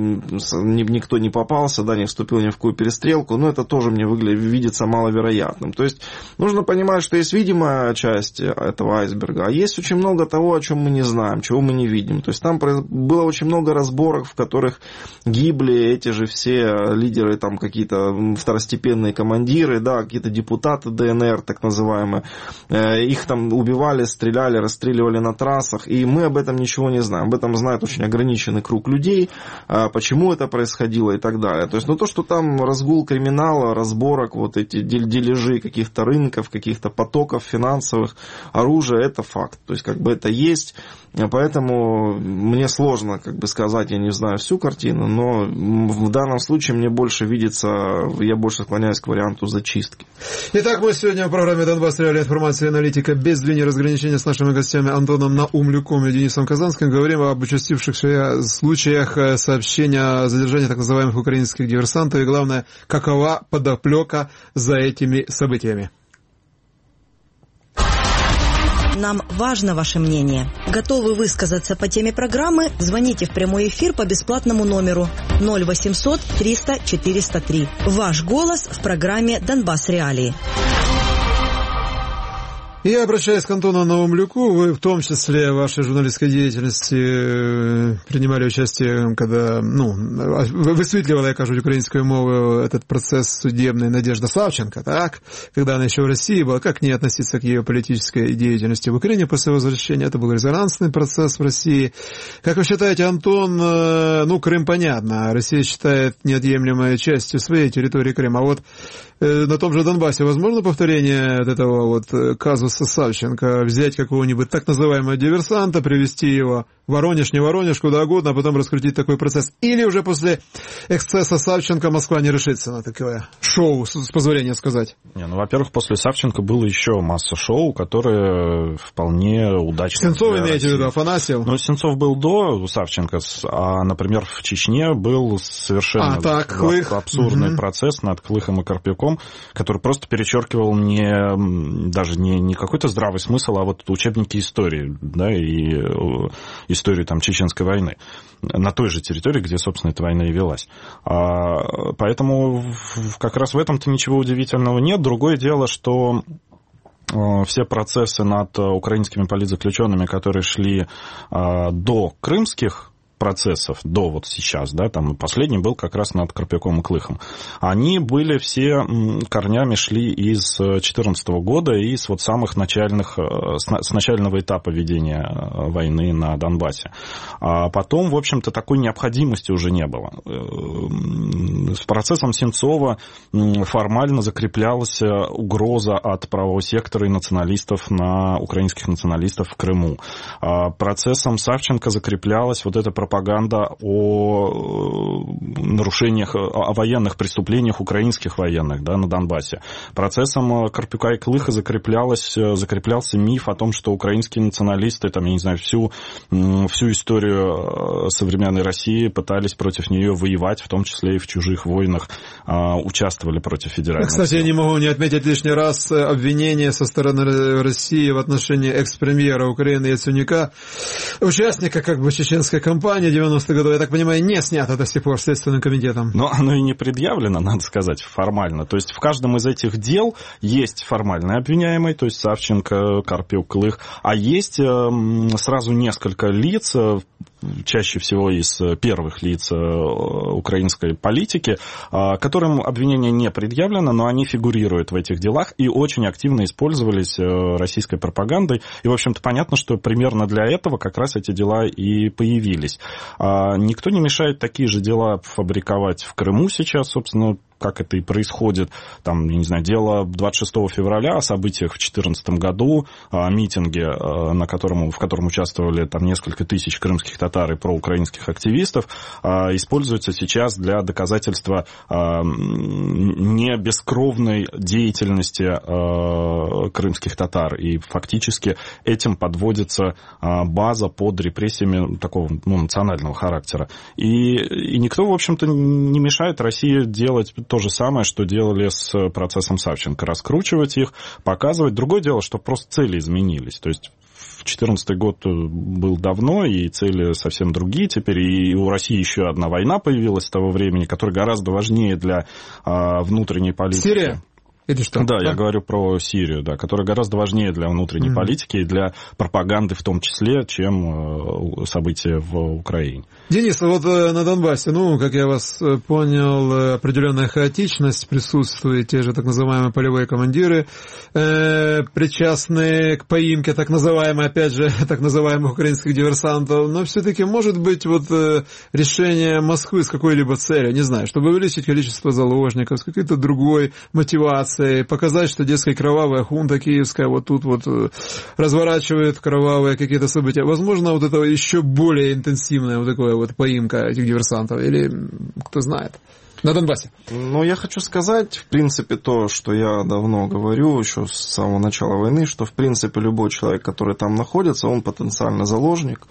никто не попался, да, не вступил ни в какую перестрелку, но это тоже мне выглядит, видится маловероятным. То есть, нужно понимать, что есть видимая часть этого айсберга, а есть очень много того, о чем мы не знаем, чего мы не видим. То есть, там было очень много разборок, в которых гибли эти же все лидеры, там какие-то второстепенные командиры, да, какие-то депутаты ДНР, так называемые. Их там убивали, стреляли, расстреливали на трассах, и мы об этом ничего не знаем. Об этом знает очень ограниченный круг людей, почему это происходило и так далее. То есть, ну, то, что там разгул криминала, разборок, вот эти дележи каких-то рынков, каких-то потоков финансовых, оружия, это факт. То есть, как бы это есть, поэтому мне сложно, как бы сказать, я не знаю всю картину, но в данном случае мне больше видится, я больше склоняюсь к варианту зачистки. Итак, мы сегодня в программе «Донбасс. Реалии. Информация и аналитика» без линии разграничения с нашими гостями Антоном Наумлюком и Денисом Казанским говорим об участившихся случаях сообщения о задержании так называемых украинских диверсантов и, главное, какова подоплека за этими событиями. Нам важно ваше мнение. Готовы высказаться по теме программы? Звоните в прямой эфир по бесплатному номеру ноль восемьсот триста четыреста три. Ваш голос в программе «Донбасс. Реалии». Я обращаюсь к Антону Новомлюку. Вы в том числе в вашей журналистской деятельности принимали участие, когда, ну, высветливала, я кажу, украинскую мову, этот процесс судебный Надежда Савченко, так? Когда она еще в России была, как не относиться к ее политической деятельности в Украине после возвращения? Это был резонансный процесс в России. Как вы считаете, Антон, ну, Крым понятно, Россия считает неотъемлемой частью своей территории Крыма, а вот на том же Донбассе возможно повторение вот этого вот казуса Савченко, взять какого-нибудь так называемого диверсанта, привести его в Воронеж, не Воронеж, куда угодно, а потом раскрутить такой процесс? Или уже после эксцесса Савченко Москва не решится на такое шоу, с позволения сказать? Не, ну, во-первых, после Савченко было еще масса шоу, которые вполне удачно. Сенцов имеете в виду, Афанасьев? Ну, Сенцов был до Савченко, а, например, в Чечне был совершенно а, так, Клых. абсурдный угу. процесс над Клыхом и Карпюком, который просто перечеркивал не, даже не, не какой-то здравый смысл, а вот учебники истории, да, и историю там Чеченской войны на той же территории, где, собственно, эта война и велась. А, поэтому как раз в этом-то ничего удивительного нет. Другое дело, что все процессы над украинскими политзаключенными, которые шли до крымских процессов, до вот сейчас, да, там последний был как раз над Карпюком и Клыхом, они были все корнями шли из две тысячи четырнадцатого года и с вот самых начальных, с начального этапа ведения войны на Донбассе. А потом, в общем-то, такой необходимости уже не было. С процессом Сенцова формально закреплялась угроза от правого сектора и националистов на украинских националистов в Крыму. Процессом Савченко закреплялась вот эта пропаганда о нарушениях, о военных преступлениях украинских военных, да, на Донбассе. Процессом Карпюка и Клыха закреплялась, закреплялся миф о том, что украинские националисты, там, я не знаю, всю, всю историю современной России пытались против нее воевать, в том числе и в чужих войнах участвовали против федеральных сил. Кстати, я не могу не отметить лишний раз обвинения со стороны России в отношении экс-премьера Украины Яценюка, участника как бы чеченской кампании девяностых годов, я так понимаю, не снято до сих пор Следственным комитетом. Но оно и не предъявлено, надо сказать, формально. То есть в каждом из этих дел есть формальный обвиняемый, то есть Савченко, Карпюк, Клых, а есть сразу несколько лиц, чаще всего из первых лиц украинской политики, которым обвинение не предъявлено, но они фигурируют в этих делах и очень активно использовались российской пропагандой. И, в общем-то, понятно, что примерно для этого как раз эти дела и появились. Никто не мешает такие же дела фабриковать в Крыму сейчас, собственно, как это и происходит. Там, я не знаю, дело двадцать шестого февраля о событиях в две тысячи четырнадцатом году, о митинге, на котором, в котором участвовали там несколько тысяч крымских татар и проукраинских активистов, используется сейчас для доказательства не бескровной деятельности крымских татар. И фактически этим подводится база под репрессиями такого, ну, национального характера. И, и никто, в общем-то, не мешает России делать то же самое, что делали с процессом Савченко. Раскручивать их, показывать. Другое дело, что просто цели изменились. То есть в две тысячи четырнадцатый год был давно, и цели совсем другие теперь. И у России еще одна война появилась с того времени, которая гораздо важнее для а, внутренней политики. Сирия? Или что? Да, я говорю про Сирию, да, которая гораздо важнее для внутренней mm-hmm. политики и для пропаганды в том числе, чем события в Украине. Денис, вот на Донбассе, ну, как я вас понял, определенная хаотичность присутствует, те же так называемые полевые командиры, э, причастные к поимке так называемой, опять же, так называемых украинских диверсантов, но все-таки может быть вот э, решение Москвы с какой-либо целью, не знаю, чтобы увеличить количество заложников, с какой-то другой мотивацией, показать, что, дескать, кровавая хунта киевская вот тут вот разворачивает кровавые какие-то события. Возможно, вот это еще более интенсивная вот такая вот поимка этих диверсантов, или кто знает. На Донбассе. Ну, я хочу сказать, в принципе, то, что я давно говорю, еще с самого начала войны, что, в принципе, любой человек, который там находится, он потенциально заложник.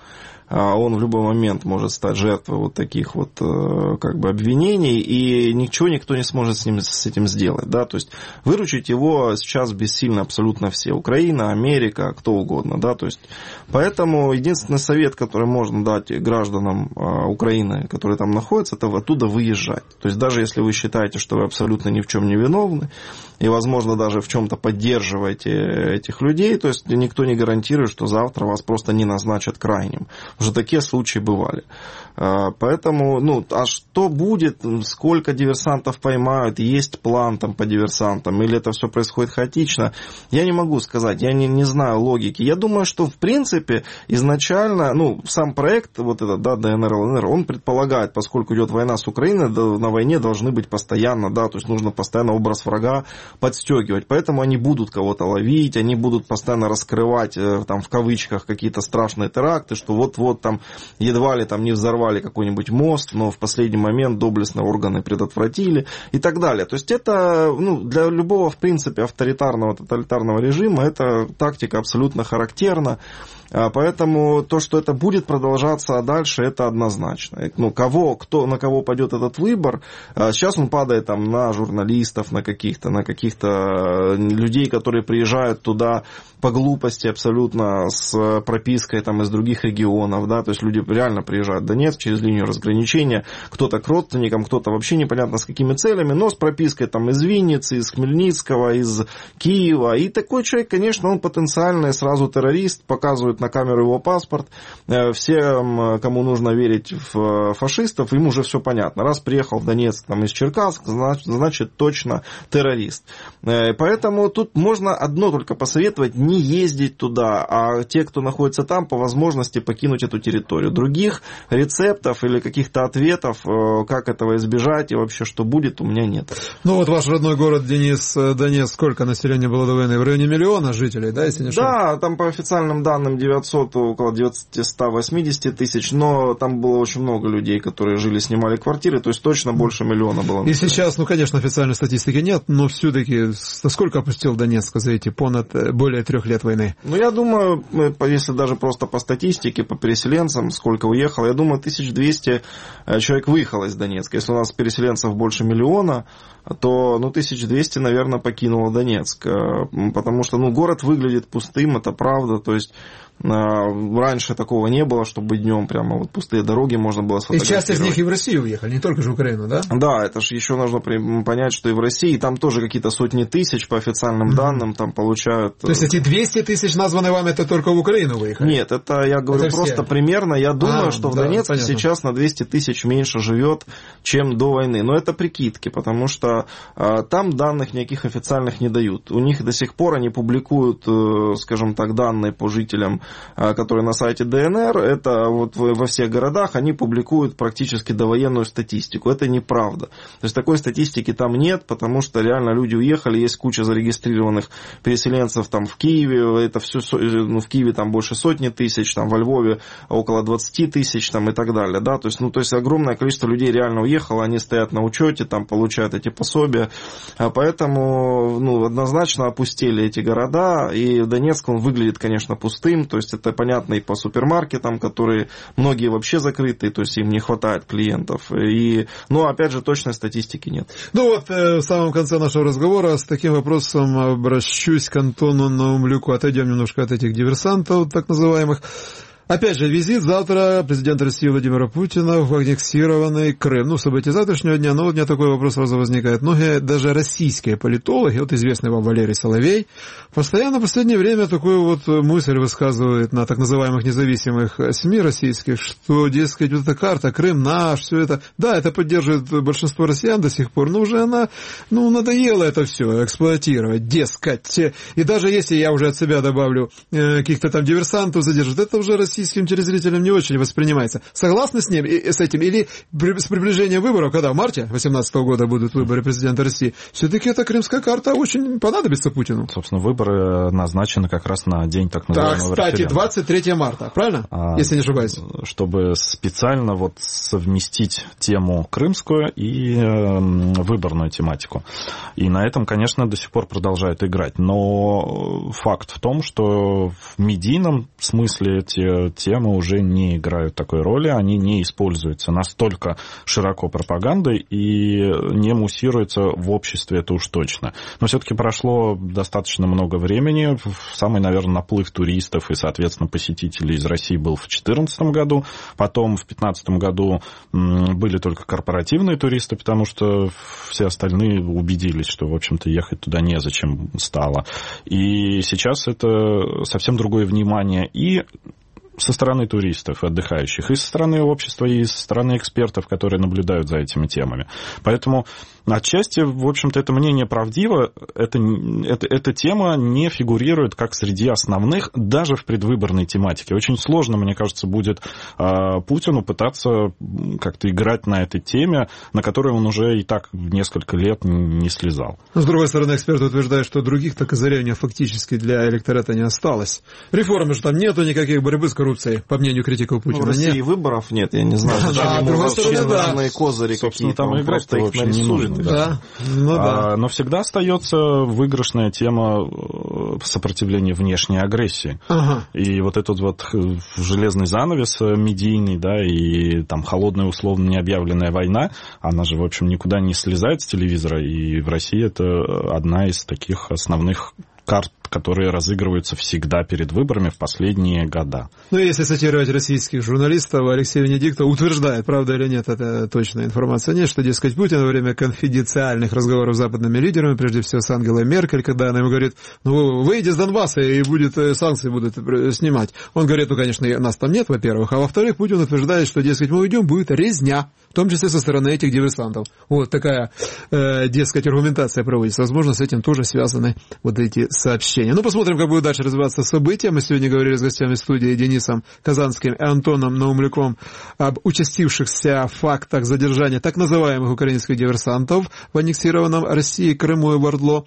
он в любой момент может стать жертвой вот таких вот как бы обвинений, и ничего никто не сможет с ним, с этим сделать, да, то есть выручить его сейчас бессильно абсолютно все, Украина, Америка, кто угодно, да, то есть поэтому единственный совет, который можно дать гражданам Украины, которые там находятся, это оттуда выезжать, то есть даже если вы считаете, что вы абсолютно ни в чем не виновны, и, возможно, даже в чем-то поддерживаете этих людей, то есть никто не гарантирует, что завтра вас просто не назначат крайним. Уже такие случаи бывали. Поэтому, ну, а что будет, сколько диверсантов поймают, есть план там по диверсантам, или это все происходит хаотично, я не могу сказать, я не, не знаю логики. Я думаю, что, в принципе, изначально, ну, сам проект, вот этот, да, ДНР, ЛНР, он предполагает, поскольку идет война с Украиной, на войне должны быть постоянно, да, то есть нужно постоянно образ врага подстегивать, поэтому они будут кого-то ловить, они будут постоянно раскрывать, там, в кавычках, какие-то страшные теракты, что вот-вот там едва ли там не взорвали какой-нибудь мост, но в последний момент доблестные органы предотвратили и так далее. То есть это, ну, для любого, в принципе, авторитарного, тоталитарного режима эта тактика абсолютно характерна. Поэтому то, что это будет продолжаться дальше, это однозначно. Ну, кого, кто, на кого пойдет этот выбор, сейчас он падает там, на журналистов, на каких-то, на каких-то людей, которые приезжают туда по глупости абсолютно с пропиской там, из других регионов. Да? То есть люди реально приезжают в Донецк через линию разграничения, кто-то к родственникам, кто-то вообще непонятно с какими целями, но с пропиской там, из Винницы, из Хмельницкого, из Киева. И такой человек, конечно, он потенциальный сразу террорист, показывает на камеру его паспорт, всем, кому нужно верить в фашистов, им уже все понятно. Раз приехал в Донецк там, из Черкасск, значит, значит точно террорист. Поэтому тут можно одно только посоветовать, не ездить туда, а те, кто находится там, по возможности покинуть эту территорию. Других рецептов или каких-то ответов, как этого избежать и вообще что будет, у меня нет. Ну вот ваш родной город, Денис, Донецк, сколько населения было до войны? В районе миллиона жителей, да, если не ошибаюсь? Да, там по официальным данным девятьсот, около девятьсот восемьдесят тысяч, но там было очень много людей, которые жили, снимали квартиры, то есть точно больше миллиона было. И сейчас, ну, конечно, официальной статистики нет, но все-таки сколько опустил Донецк за эти понад более трех лет войны? Ну, я думаю, если даже просто по статистике, по переселенцам, сколько уехало, я думаю, тысяча двести человек выехало из Донецка. Если у нас переселенцев больше миллиона, то, ну, тысяча двести, наверное, покинуло Донецк, потому что, ну, город выглядит пустым, это правда, то есть раньше такого не было, чтобы днем прямо вот пустые дороги можно было сфотографировать. И часть из них и в Россию уехали, не только же в Украину, да? Да, это же еще нужно понять, что и в России, там тоже какие-то сотни тысяч по официальным mm-hmm. данным там получают. То есть эти двести тысяч названные вами, это только в Украину выехали? Нет, это я говорю это просто все. Примерно, я думаю, а, что в да, Донецке понятно. Сейчас на двести тысяч меньше живет, чем до войны. Но это прикидки, потому что а, там данных никаких официальных не дают. У них до сих пор они публикуют, скажем так, данные по жителям, которые на сайте ДНР, это вот во всех городах, они публикуют практически довоенную статистику. Это неправда. То есть такой статистики там нет, потому что реально люди уехали, есть куча зарегистрированных переселенцев там в Киеве, это все, ну, в Киеве там больше сотни тысяч, там во Львове около двадцать тысяч там, и так далее. Да? То есть, ну, то есть огромное количество людей реально уехало, они стоят на учете, там получают эти пособия, поэтому ну, однозначно опустели эти города, и Донецк, он выглядит, конечно, пустым. То есть это понятно и по супермаркетам, которые многие вообще закрыты, то есть им не хватает клиентов. И, но опять же точной статистики нет. Ну вот в самом конце нашего разговора с таким вопросом обращусь к Антону Наумлюку. Отойдем немножко от этих диверсантов, так называемых. Опять же, визит завтра президента России Владимира Путина в аннексированный Крым. Ну, события завтрашнего дня, но вот у меня такой вопрос сразу возникает. Многие, даже российские политологи, вот известный вам Валерий Соловей, постоянно в последнее время такую вот мысль высказывает на так называемых независимых СМИ российских, что, дескать, вот эта карта, Крым наш, все это, да, это поддерживает большинство россиян до сих пор, но уже она, ну, надоело это все эксплуатировать, дескать. И даже если я уже от себя добавлю каких-то там диверсантов задержат, это уже Россия российским телезрителям не очень воспринимается. Согласны с ним, с этим? Или с приближением выборов, когда в марте две тысячи восемнадцатого года будут выборы президента России, все-таки эта крымская карта очень понадобится Путину? Собственно, выборы назначены как раз на день так называемого референдума. Так, кстати, двадцать третьего марта, правильно? А, если не ошибаюсь. Чтобы специально вот совместить тему крымскую и э, выборную тематику. И на этом, конечно, до сих пор продолжают играть. Но факт в том, что в медийном смысле эти темы уже не играют такой роли, они не используются настолько широко пропагандой и не муссируются в обществе, это уж точно. Но все-таки прошло достаточно много времени. Самый, наверное, наплыв туристов и, соответственно, посетителей из России был в две тысячи четырнадцатом году. Потом в две тысячи пятнадцатом году были только корпоративные туристы, потому что все остальные убедились, что, в общем-то, ехать туда незачем стало. И сейчас это совсем другое внимание и со стороны туристов, отдыхающих, и со стороны общества, и со стороны экспертов, которые наблюдают за этими темами. Поэтому отчасти, в общем-то, это мнение правдиво. Это, это, эта тема не фигурирует как среди основных даже в предвыборной тематике. Очень сложно, мне кажется, будет э, Путину пытаться как-то играть на этой теме, на которой он уже и так несколько лет не слезал. Но, с другой стороны, эксперты утверждают, что других так козырения фактически для электората не осталось. Реформы же там нету, никаких борьбы с коррупцией, по мнению критиков Путина. Ну, в России нет. Выборов нет, я не знаю, зачем да, ему вообще да. нужны козыри собственно, какие-то, там он просто их не нужен. Да. Ну, да. а, но всегда остается выигрышная тема сопротивления внешней агрессии. Ага. И вот этот вот железный занавес медийный, да, и там холодная, условно необъявленная война, она же, в общем, никуда не слезает с телевизора, и в России это одна из таких основных карт, которые разыгрываются всегда перед выборами в последние года. Ну, если цитировать российских журналистов, Алексей Венедиктов утверждает, правда или нет, это точная информация нет, что, дескать, Путин во время конфиденциальных разговоров с западными лидерами, прежде всего с Ангелой Меркель, когда она ему говорит, ну, выйди из Донбасса, и будет, санкции будут снимать. Он говорит, ну, конечно, нас там нет, во-первых, а во-вторых, Путин утверждает, что, дескать, мы уйдем, будет резня, в том числе со стороны этих диверсантов. Вот такая, э, дескать, аргументация проводится. Возможно, с этим тоже связаны вот эти сообщения. Ну, посмотрим, как будут дальше развиваться события. Мы сегодня говорили с гостями студии Денисом Казанским и Антоном Наумлюком об участившихся фактах задержания так называемых украинских диверсантов в аннексированном России Крыму и Вордло.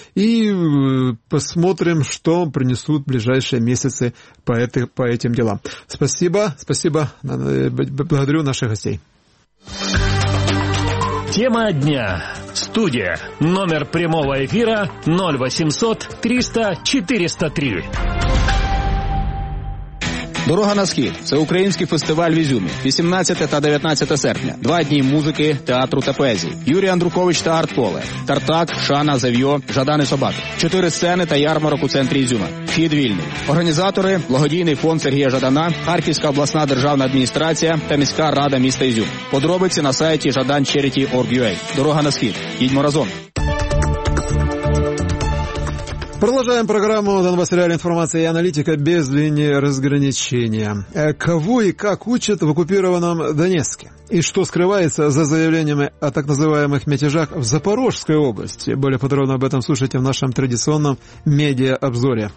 И посмотрим, что принесут ближайшие месяцы по, этой, по этим делам. Спасибо, спасибо, благодарю наших гостей. Тема дня. Студия. Номер прямого эфира ноль восемьсот триста четыреста три. Дорога на схід. Це український фестиваль в Ізюмі. вісімнадцяте та дев'ятнадцяте серпня. Два дні музики, театру та поезії. Юрій Андрухович та Арт-Поле. Тартак, Шана, Зав'йо, Жадан і Собаки. Чотири сцени та ярмарок у центрі Ізюма. Вхід вільний. Організатори – благодійний фонд Сергія Жадана, Харківська обласна державна адміністрація та міська рада міста Ізюм. Подробиці на сайті жадан черіті крапка орг крапка ю а. Дорога на схід. Їдьмо разом. Продолжаем программу «Донбасс Реалии. Информация и аналитика без линии разграничения». Кого и как учат в оккупированном Донецке? И что скрывается за заявлениями о так называемых мятежах в Запорожской области? Более подробно об этом слушайте в нашем традиционном медиа-обзоре.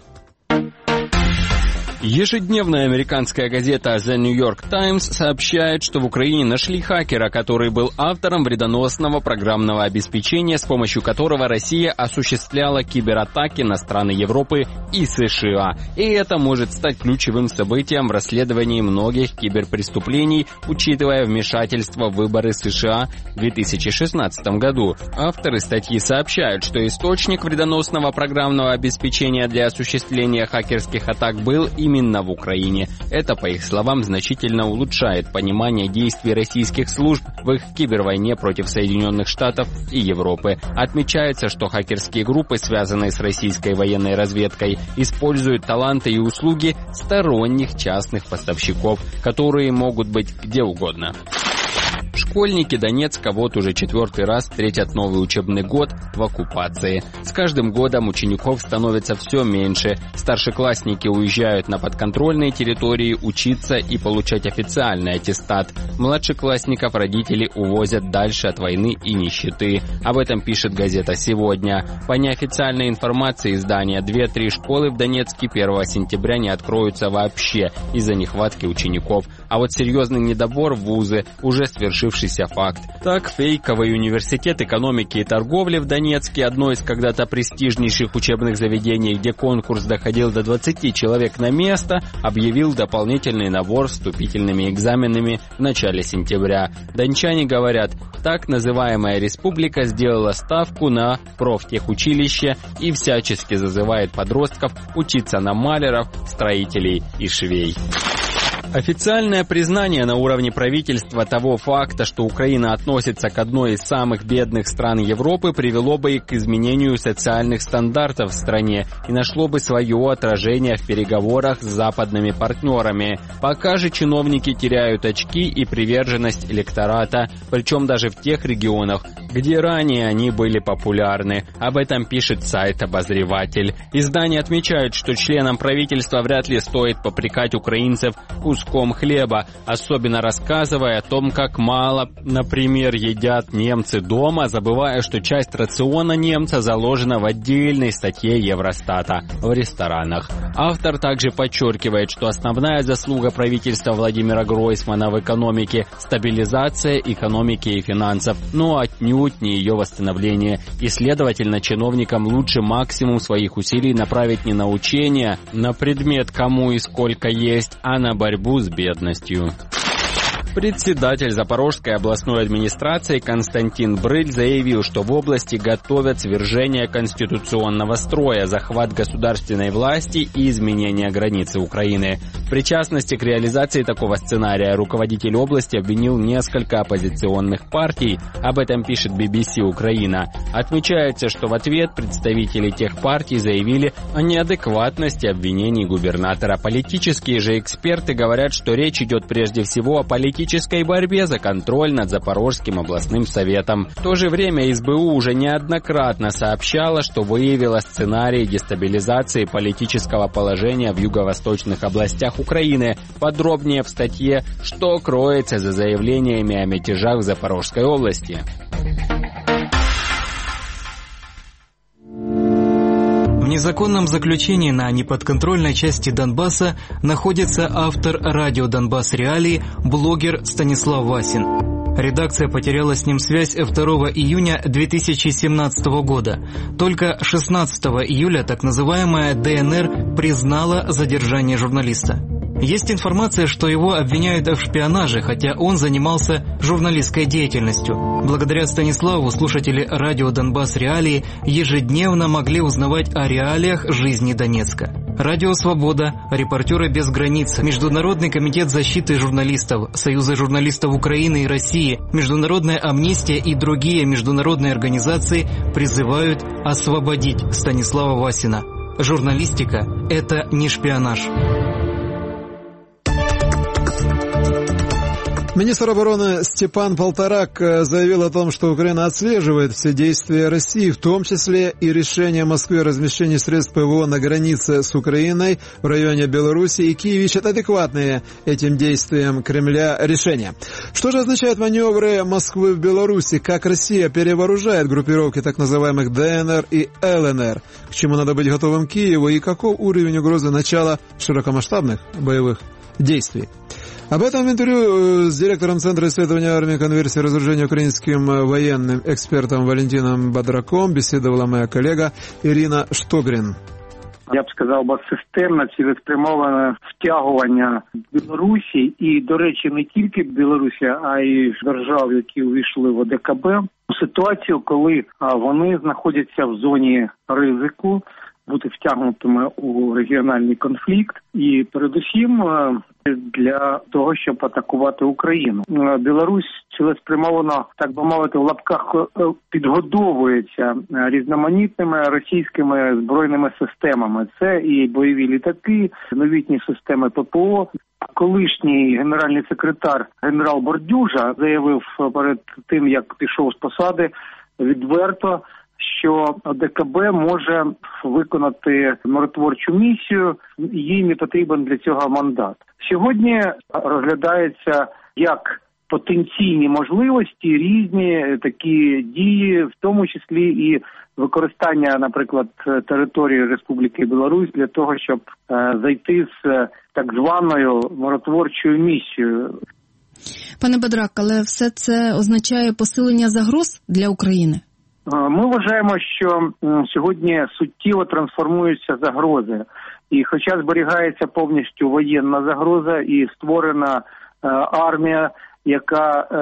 Ежедневная американская газета The New York Times сообщает, что в Украине нашли хакера, который был автором вредоносного программного обеспечения, с помощью которого Россия осуществляла кибератаки на страны Европы и США. И это может стать ключевым событием в расследовании многих киберпреступлений, учитывая вмешательство в выборы США в две тысячи шестнадцатом году. Авторы статьи сообщают, что источник вредоносного программного обеспечения для осуществления хакерских атак был именно Именно в Украине. Это, по их словам, значительно улучшает понимание действий российских служб в их кибервойне против Соединенных Штатов и Европы. Отмечается, что хакерские группы, связанные с российской военной разведкой, используют таланты и услуги сторонних частных поставщиков, которые могут быть где угодно. Школьники Донецка вот уже четвертый раз встретят новый учебный год в оккупации. С каждым годом учеников становится все меньше. Старшеклассники уезжают на подконтрольные территории учиться и получать официальный аттестат. Младшеклассников родители увозят дальше от войны и нищеты. Об этом пишет газета «Сегодня». По неофициальной информации издания, две-три школы в Донецке первого сентября не откроются вообще из-за нехватки учеников. А вот серьезный недобор в вузы уже свершившийся факт. Так, фейковый университет экономики и торговли в Донецке, одно из когда-то престижнейших учебных заведений, где конкурс доходил до двадцати человек на место, объявил дополнительный набор вступительными экзаменами в начале сентября. Дончане говорят, так называемая республика сделала ставку на профтехучилище и всячески зазывает подростков учиться на маляров, строителей и швей. Официальное признание на уровне правительства того факта, что Украина относится к одной из самых бедных стран Европы, привело бы и к изменению социальных стандартов в стране и нашло бы свое отражение в переговорах с западными партнерами. Пока же чиновники теряют очки и приверженность электората, причем даже в тех регионах, где ранее они были популярны. Об этом пишет сайт «Обозреватель». Издание отмечает, что членам правительства вряд ли стоит попрекать украинцев куском хлеба, особенно рассказывая о том, как мало, например, едят немцы дома, забывая, что часть рациона немца заложена в отдельной статье Евростата – в ресторанах. Автор также подчеркивает, что основная заслуга правительства Владимира Гройсмана в экономике – стабилизация экономики и финансов, но отнюдь не ее восстановление. И, следовательно, чиновникам лучше максимум своих усилий направить не на учения, на предмет кому и сколько есть, а на борьбу с бедностью. Председатель Запорожской областной администрации Константин Брыль заявил, что в области готовят свержение конституционного строя, захват государственной власти и изменение границы Украины. В причастности к реализации такого сценария руководитель области обвинил несколько оппозиционных партий. Об этом пишет би би си Украина. Отмечается, что в ответ представители тех партий заявили о неадекватности обвинений губернатора. Политические же эксперты говорят, что речь идет прежде всего о политической политической борьбе за контроль над Запорожским областным советом. В то же время эс бэ у уже неоднократно сообщала, что выявила сценарий дестабилизации политического положения в юго-восточных областях Украины. Подробнее в статье «Что кроется за заявлениями о мятежах в Запорожской области». В незаконном заключении на неподконтрольной части Донбасса находится автор радио «Донбасс Реалии», блогер Станислав Васин. Редакция потеряла с ним связь второго июня две тысячи семнадцатого года. Только шестнадцатого июля так называемая дэ эн эр признала задержание журналиста. Есть информация, что его обвиняют в шпионаже, хотя он занимался журналистской деятельностью. Благодаря Станиславу слушатели радио «Донбасс Реалии» ежедневно могли узнавать о реалиях жизни Донецка. Радио «Свобода», «Репортеры без границ», Международный комитет защиты журналистов, Союзы журналистов Украины и России, Международная амнистия и другие международные организации призывают освободить Станислава Васина. Журналистика – это не шпионаж. Министр обороны Степан Полторак заявил о том, что Украина отслеживает все действия России, в том числе и решение Москвы о размещении средств пэ вэ о на границе с Украиной в районе Беларуси, и Киев ищет адекватные этим действиям Кремля решения. Что же означают маневры Москвы в Беларуси? Как Россия перевооружает группировки так называемых дэ эн эр и эл эн эр? К чему надо быть готовым Киеву? И каков уровень угрозы начала широкомасштабных боевых действий? Об этом в интервью с директором Центра исследования армии, конверсии и разоружения украинским военным экспертом Валентином Бадраком беседовала моя коллега Ірина Штогрін. Я б сказав, бо системне цілеспрямоване втягування Білорусі і, до речі, не тільки Білорусі, а й держав, які увійшли в о дэ ка бэ, у ситуацію, коли вони знаходяться в зоні ризику бути втягнутими у регіональний конфлікт і, передусім, для того, щоб атакувати Україну. Білорусь цілеспрямовано, так би мовити, в лапках підгодовується різноманітними російськими збройними системами. Це і бойові літаки, новітні системи пе пе о. Колишній генеральний секретар генерал Бордюжа заявив перед тим, як пішов з посади, відверто, що о дэ ка бэ може виконати миротворчу місію, їй не потрібен для цього мандат. Сьогодні розглядається як потенційні можливості різні такі дії, в тому числі і використання, наприклад, території Республіки Білорусь для того, щоб е, зайти з так званою миротворчою місією. Пане Бадрак, але все це означає посилення загроз для України? Ми вважаємо, що сьогодні суттєво трансформуються загрози. І хоча зберігається повністю воєнна загроза і створена е, армія, яка е,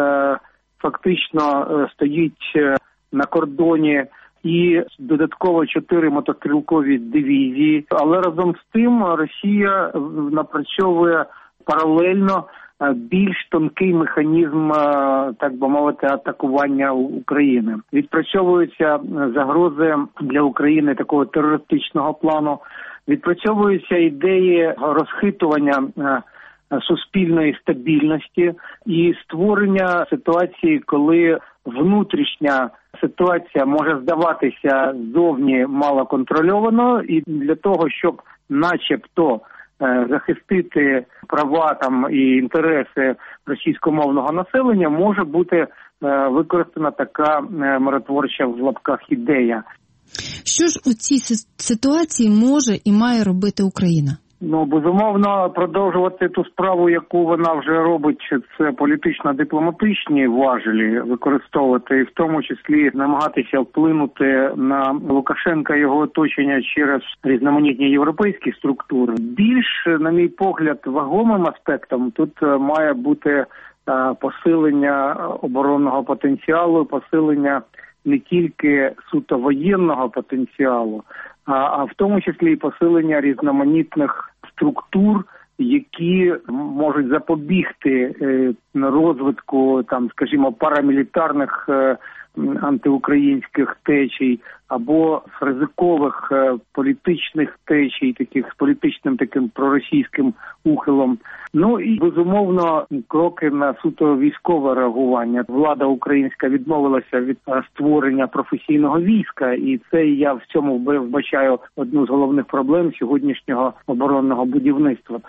фактично е, стоїть е, на кордоні, і додатково чотири мотострілкові дивізії. Але разом з тим Росія напрацьовує паралельно більш тонкий механізм, так би мовити, атакування України. Відпрацьовуються загрози для України такого терористичного плану, відпрацьовуються ідеї розхитування суспільної стабільності і створення ситуації, коли внутрішня ситуація може здаватися ззовні малоконтрольовано, і для того, щоб начебто захистити права там і інтереси російськомовного населення, може бути використана така миротворча в лапках ідея. Що ж у цій ситуації може і має робити Україна? Ну, безумовно, продовжувати ту справу, яку вона вже робить, це політично-дипломатичні важелі використовувати, і в тому числі намагатися вплинути на Лукашенка і його оточення через різноманітні європейські структури. Більш, на мій погляд, вагомим аспектом тут має бути посилення оборонного потенціалу, посилення не тільки суто воєнного потенціалу, а в тому числі і посилення різноманітних структур, які можуть запобігти розвитку, там, скажімо, парамілітарних антиукраїнських течій або ризикових політичних течій, таких з політичним таким проросійським ухилом. Ну і, безумовно, кроки на суто військове реагування. Влада українська відмовилася від створення професійного війська, і це я в цьому вбачаю одну з головних проблем сьогоднішнього оборонного будівництва.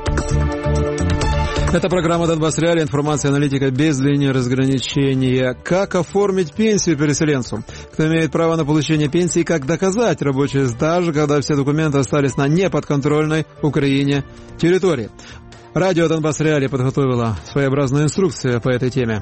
Это программа «Донбасс Реалии», информация аналитика без линии разграничения. Как оформить пенсию переселенцу? Кто имеет право на получение пенсии? Как доказать рабочий стаж, когда все документы остались на неподконтрольной Украине территории? Радио «Донбасс Реалии» подготовило своеобразную инструкцию по этой теме.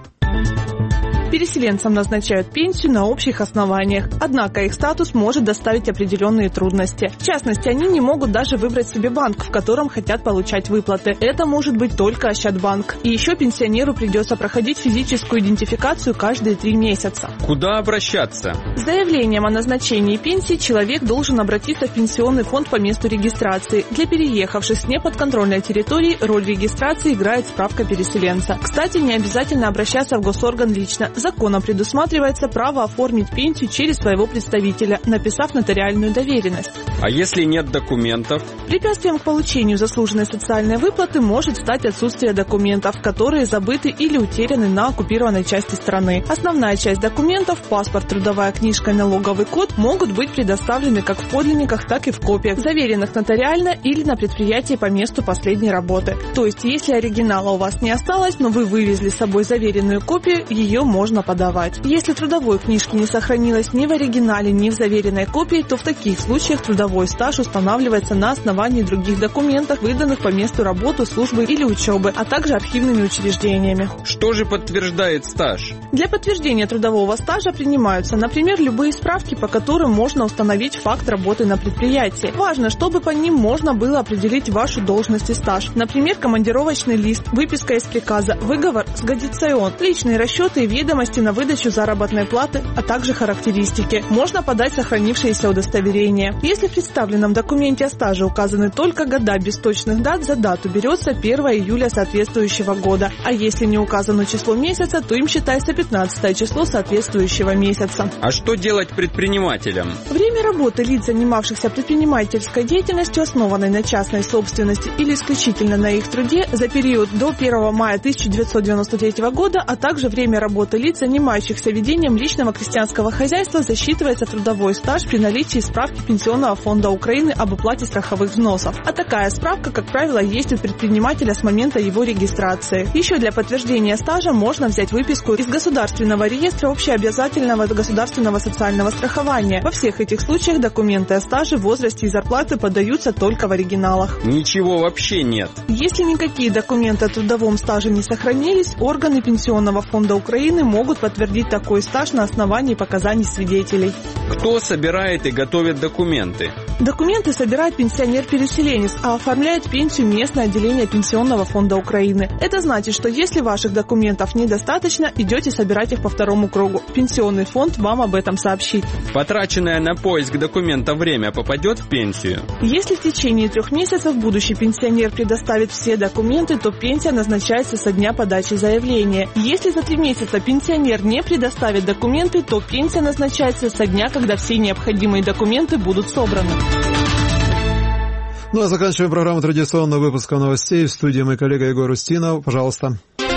Переселенцам назначают пенсию на общих основаниях, однако их статус может доставить определенные трудности. В частности, они не могут даже выбрать себе банк, в котором хотят получать выплаты. Это может быть только Ощадбанк. И еще пенсионеру придется проходить физическую идентификацию каждые три месяца. Куда обращаться? С заявлением о назначении пенсии человек должен обратиться в пенсионный фонд по месту регистрации. Для переехавших с неподконтрольной территории роль регистрации играет справка переселенца. Кстати, не обязательно обращаться в госорган лично. Законом предусматривается право оформить пенсию через своего представителя, написав нотариальную доверенность. А если нет документов? Препятствием к получению заслуженной социальной выплаты может стать отсутствие документов, которые забыты или утеряны на оккупированной части страны. Основная часть документов, паспорт, трудовая книжка и налоговый код, могут быть предоставлены как в подлинниках, так и в копиях, заверенных нотариально или на предприятии по месту последней работы. То есть, если оригинала у вас не осталось, но вы вывезли с собой заверенную копию, ее можно подавать. Если трудовой книжки не сохранилось ни в оригинале, ни в заверенной копии, то в таких случаях трудовой стаж устанавливается на основании других документов, выданных по месту работы, службы или учебы, а также архивными учреждениями. Что же подтверждает стаж? Для подтверждения трудового стажа принимаются, например, любые справки, по которым можно установить факт работы на предприятии. Важно, чтобы по ним можно было определить вашу должность и стаж. Например, командировочный лист, выписка из приказа, выговор с годицаион, личные расчеты и ведомости на выдачу заработной платы, а также характеристики. Можно подать сохранившиеся удостоверения. Если в представленном документе о стаже указаны только года без точных дат, за дату берется первое июля соответствующего года. А если не указано число месяца, то им считается пятнадцатое число соответствующего месяца. А что делать предпринимателям? Время работы лиц, занимавшихся предпринимательской деятельностью, основанной на частной собственности или исключительно на их труде, за период до первого мая тысяча девятьсот девяносто третьего года, а также время работы лиц, занимающихся ведением личного крестьянского хозяйства, засчитывается трудовой стаж при наличии справки Пенсионного фонда Украины об уплате страховых взносов. А такая справка, как правило, есть у предпринимателя с момента его регистрации. Еще для подтверждения стажа можно взять выписку из Государственного реестра общеобязательного государственного социального страхования. Во всех этих случаях документы о стаже, возрасте и зарплате подаются только в оригиналах. Ничего вообще нет. Если никакие документы о трудовом стаже не сохранились, органы Пенсионного фонда Украины могут подтвердить такой стаж на основании показаний свидетелей. Кто собирает и готовит документы? Документы собирает пенсионер-переселенец, а оформляет пенсию местное отделение Пенсионного фонда Украины. Это значит, что если ваших документов недостаточно, идете собирать их по второму кругу. Пенсионный фонд вам об этом сообщит. Потраченное на поиск документа время попадет в пенсию? Если в течение трех месяцев будущий пенсионер предоставит все документы, то пенсия назначается со дня подачи заявления. Если за три месяца пенсионер не предоставит документы, то пенсия назначается со дня, когда все необходимые документы будут собраны. Ну а заканчиваем программу традиционного выпуска новостей. В студии мой коллега Егор Устинов. Пожалуйста.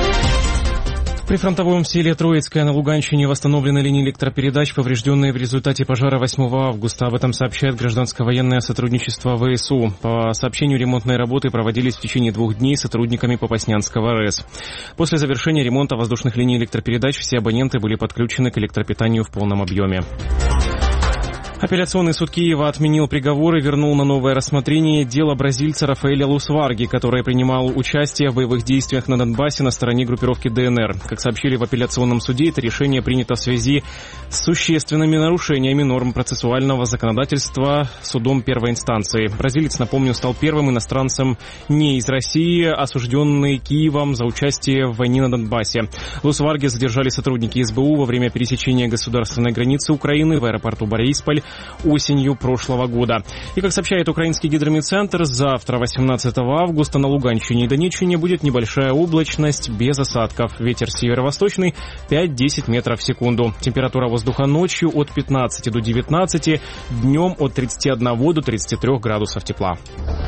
В прифронтовом селе Троицкое на Луганщине восстановлены линии электропередач, поврежденные в результате пожара восьмого августа. Об этом сообщает гражданско-военное сотрудничество ВСУ. По сообщению, ремонтные работы проводились в течение двух дней сотрудниками Попаснянского РЭС. После завершения ремонта воздушных линий электропередач все абоненты были подключены к электропитанию в полном объеме. Апелляционный суд Киева отменил приговор и вернул на новое рассмотрение дело бразильца Рафаэля Лусварги, который принимал участие в боевых действиях на Донбассе на стороне группировки ДНР. Как сообщили в апелляционном суде, это решение принято в связи с существенными нарушениями норм процессуального законодательства судом первой инстанции. Бразилец, напомню, стал первым иностранцем не из России, осужденный Киевом за участие в войне на Донбассе. Лусварги задержали сотрудники СБУ во время пересечения государственной границы Украины в аэропорту Борисполь осенью прошлого года. И, как сообщает украинский гидромедцентр, завтра, восемнадцатого августа, на Луганщине и Донеччине будет небольшая облачность без осадков. Ветер северо-восточный пять-десять метров в секунду. Температура воздуха ночью от пятнадцати до девятнадцати, днем от тридцати одного до тридцати трёх градусов тепла.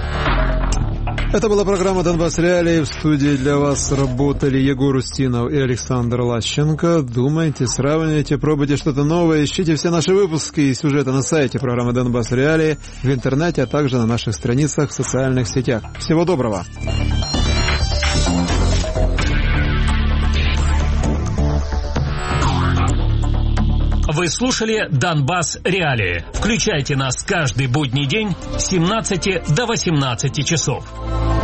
Это была программа «Донбасс Реалии». В студии для вас работали Егор Устинов и Александр Лащенко. Думайте, сравнивайте, пробуйте что-то новое. Ищите все наши выпуски и сюжеты на сайте программы «Донбасс Реалии», в интернете, а также на наших страницах в социальных сетях. Всего доброго! Вы слушали «Донбасс Реалии». Включайте нас каждый будний день с семнадцати до восемнадцати часов.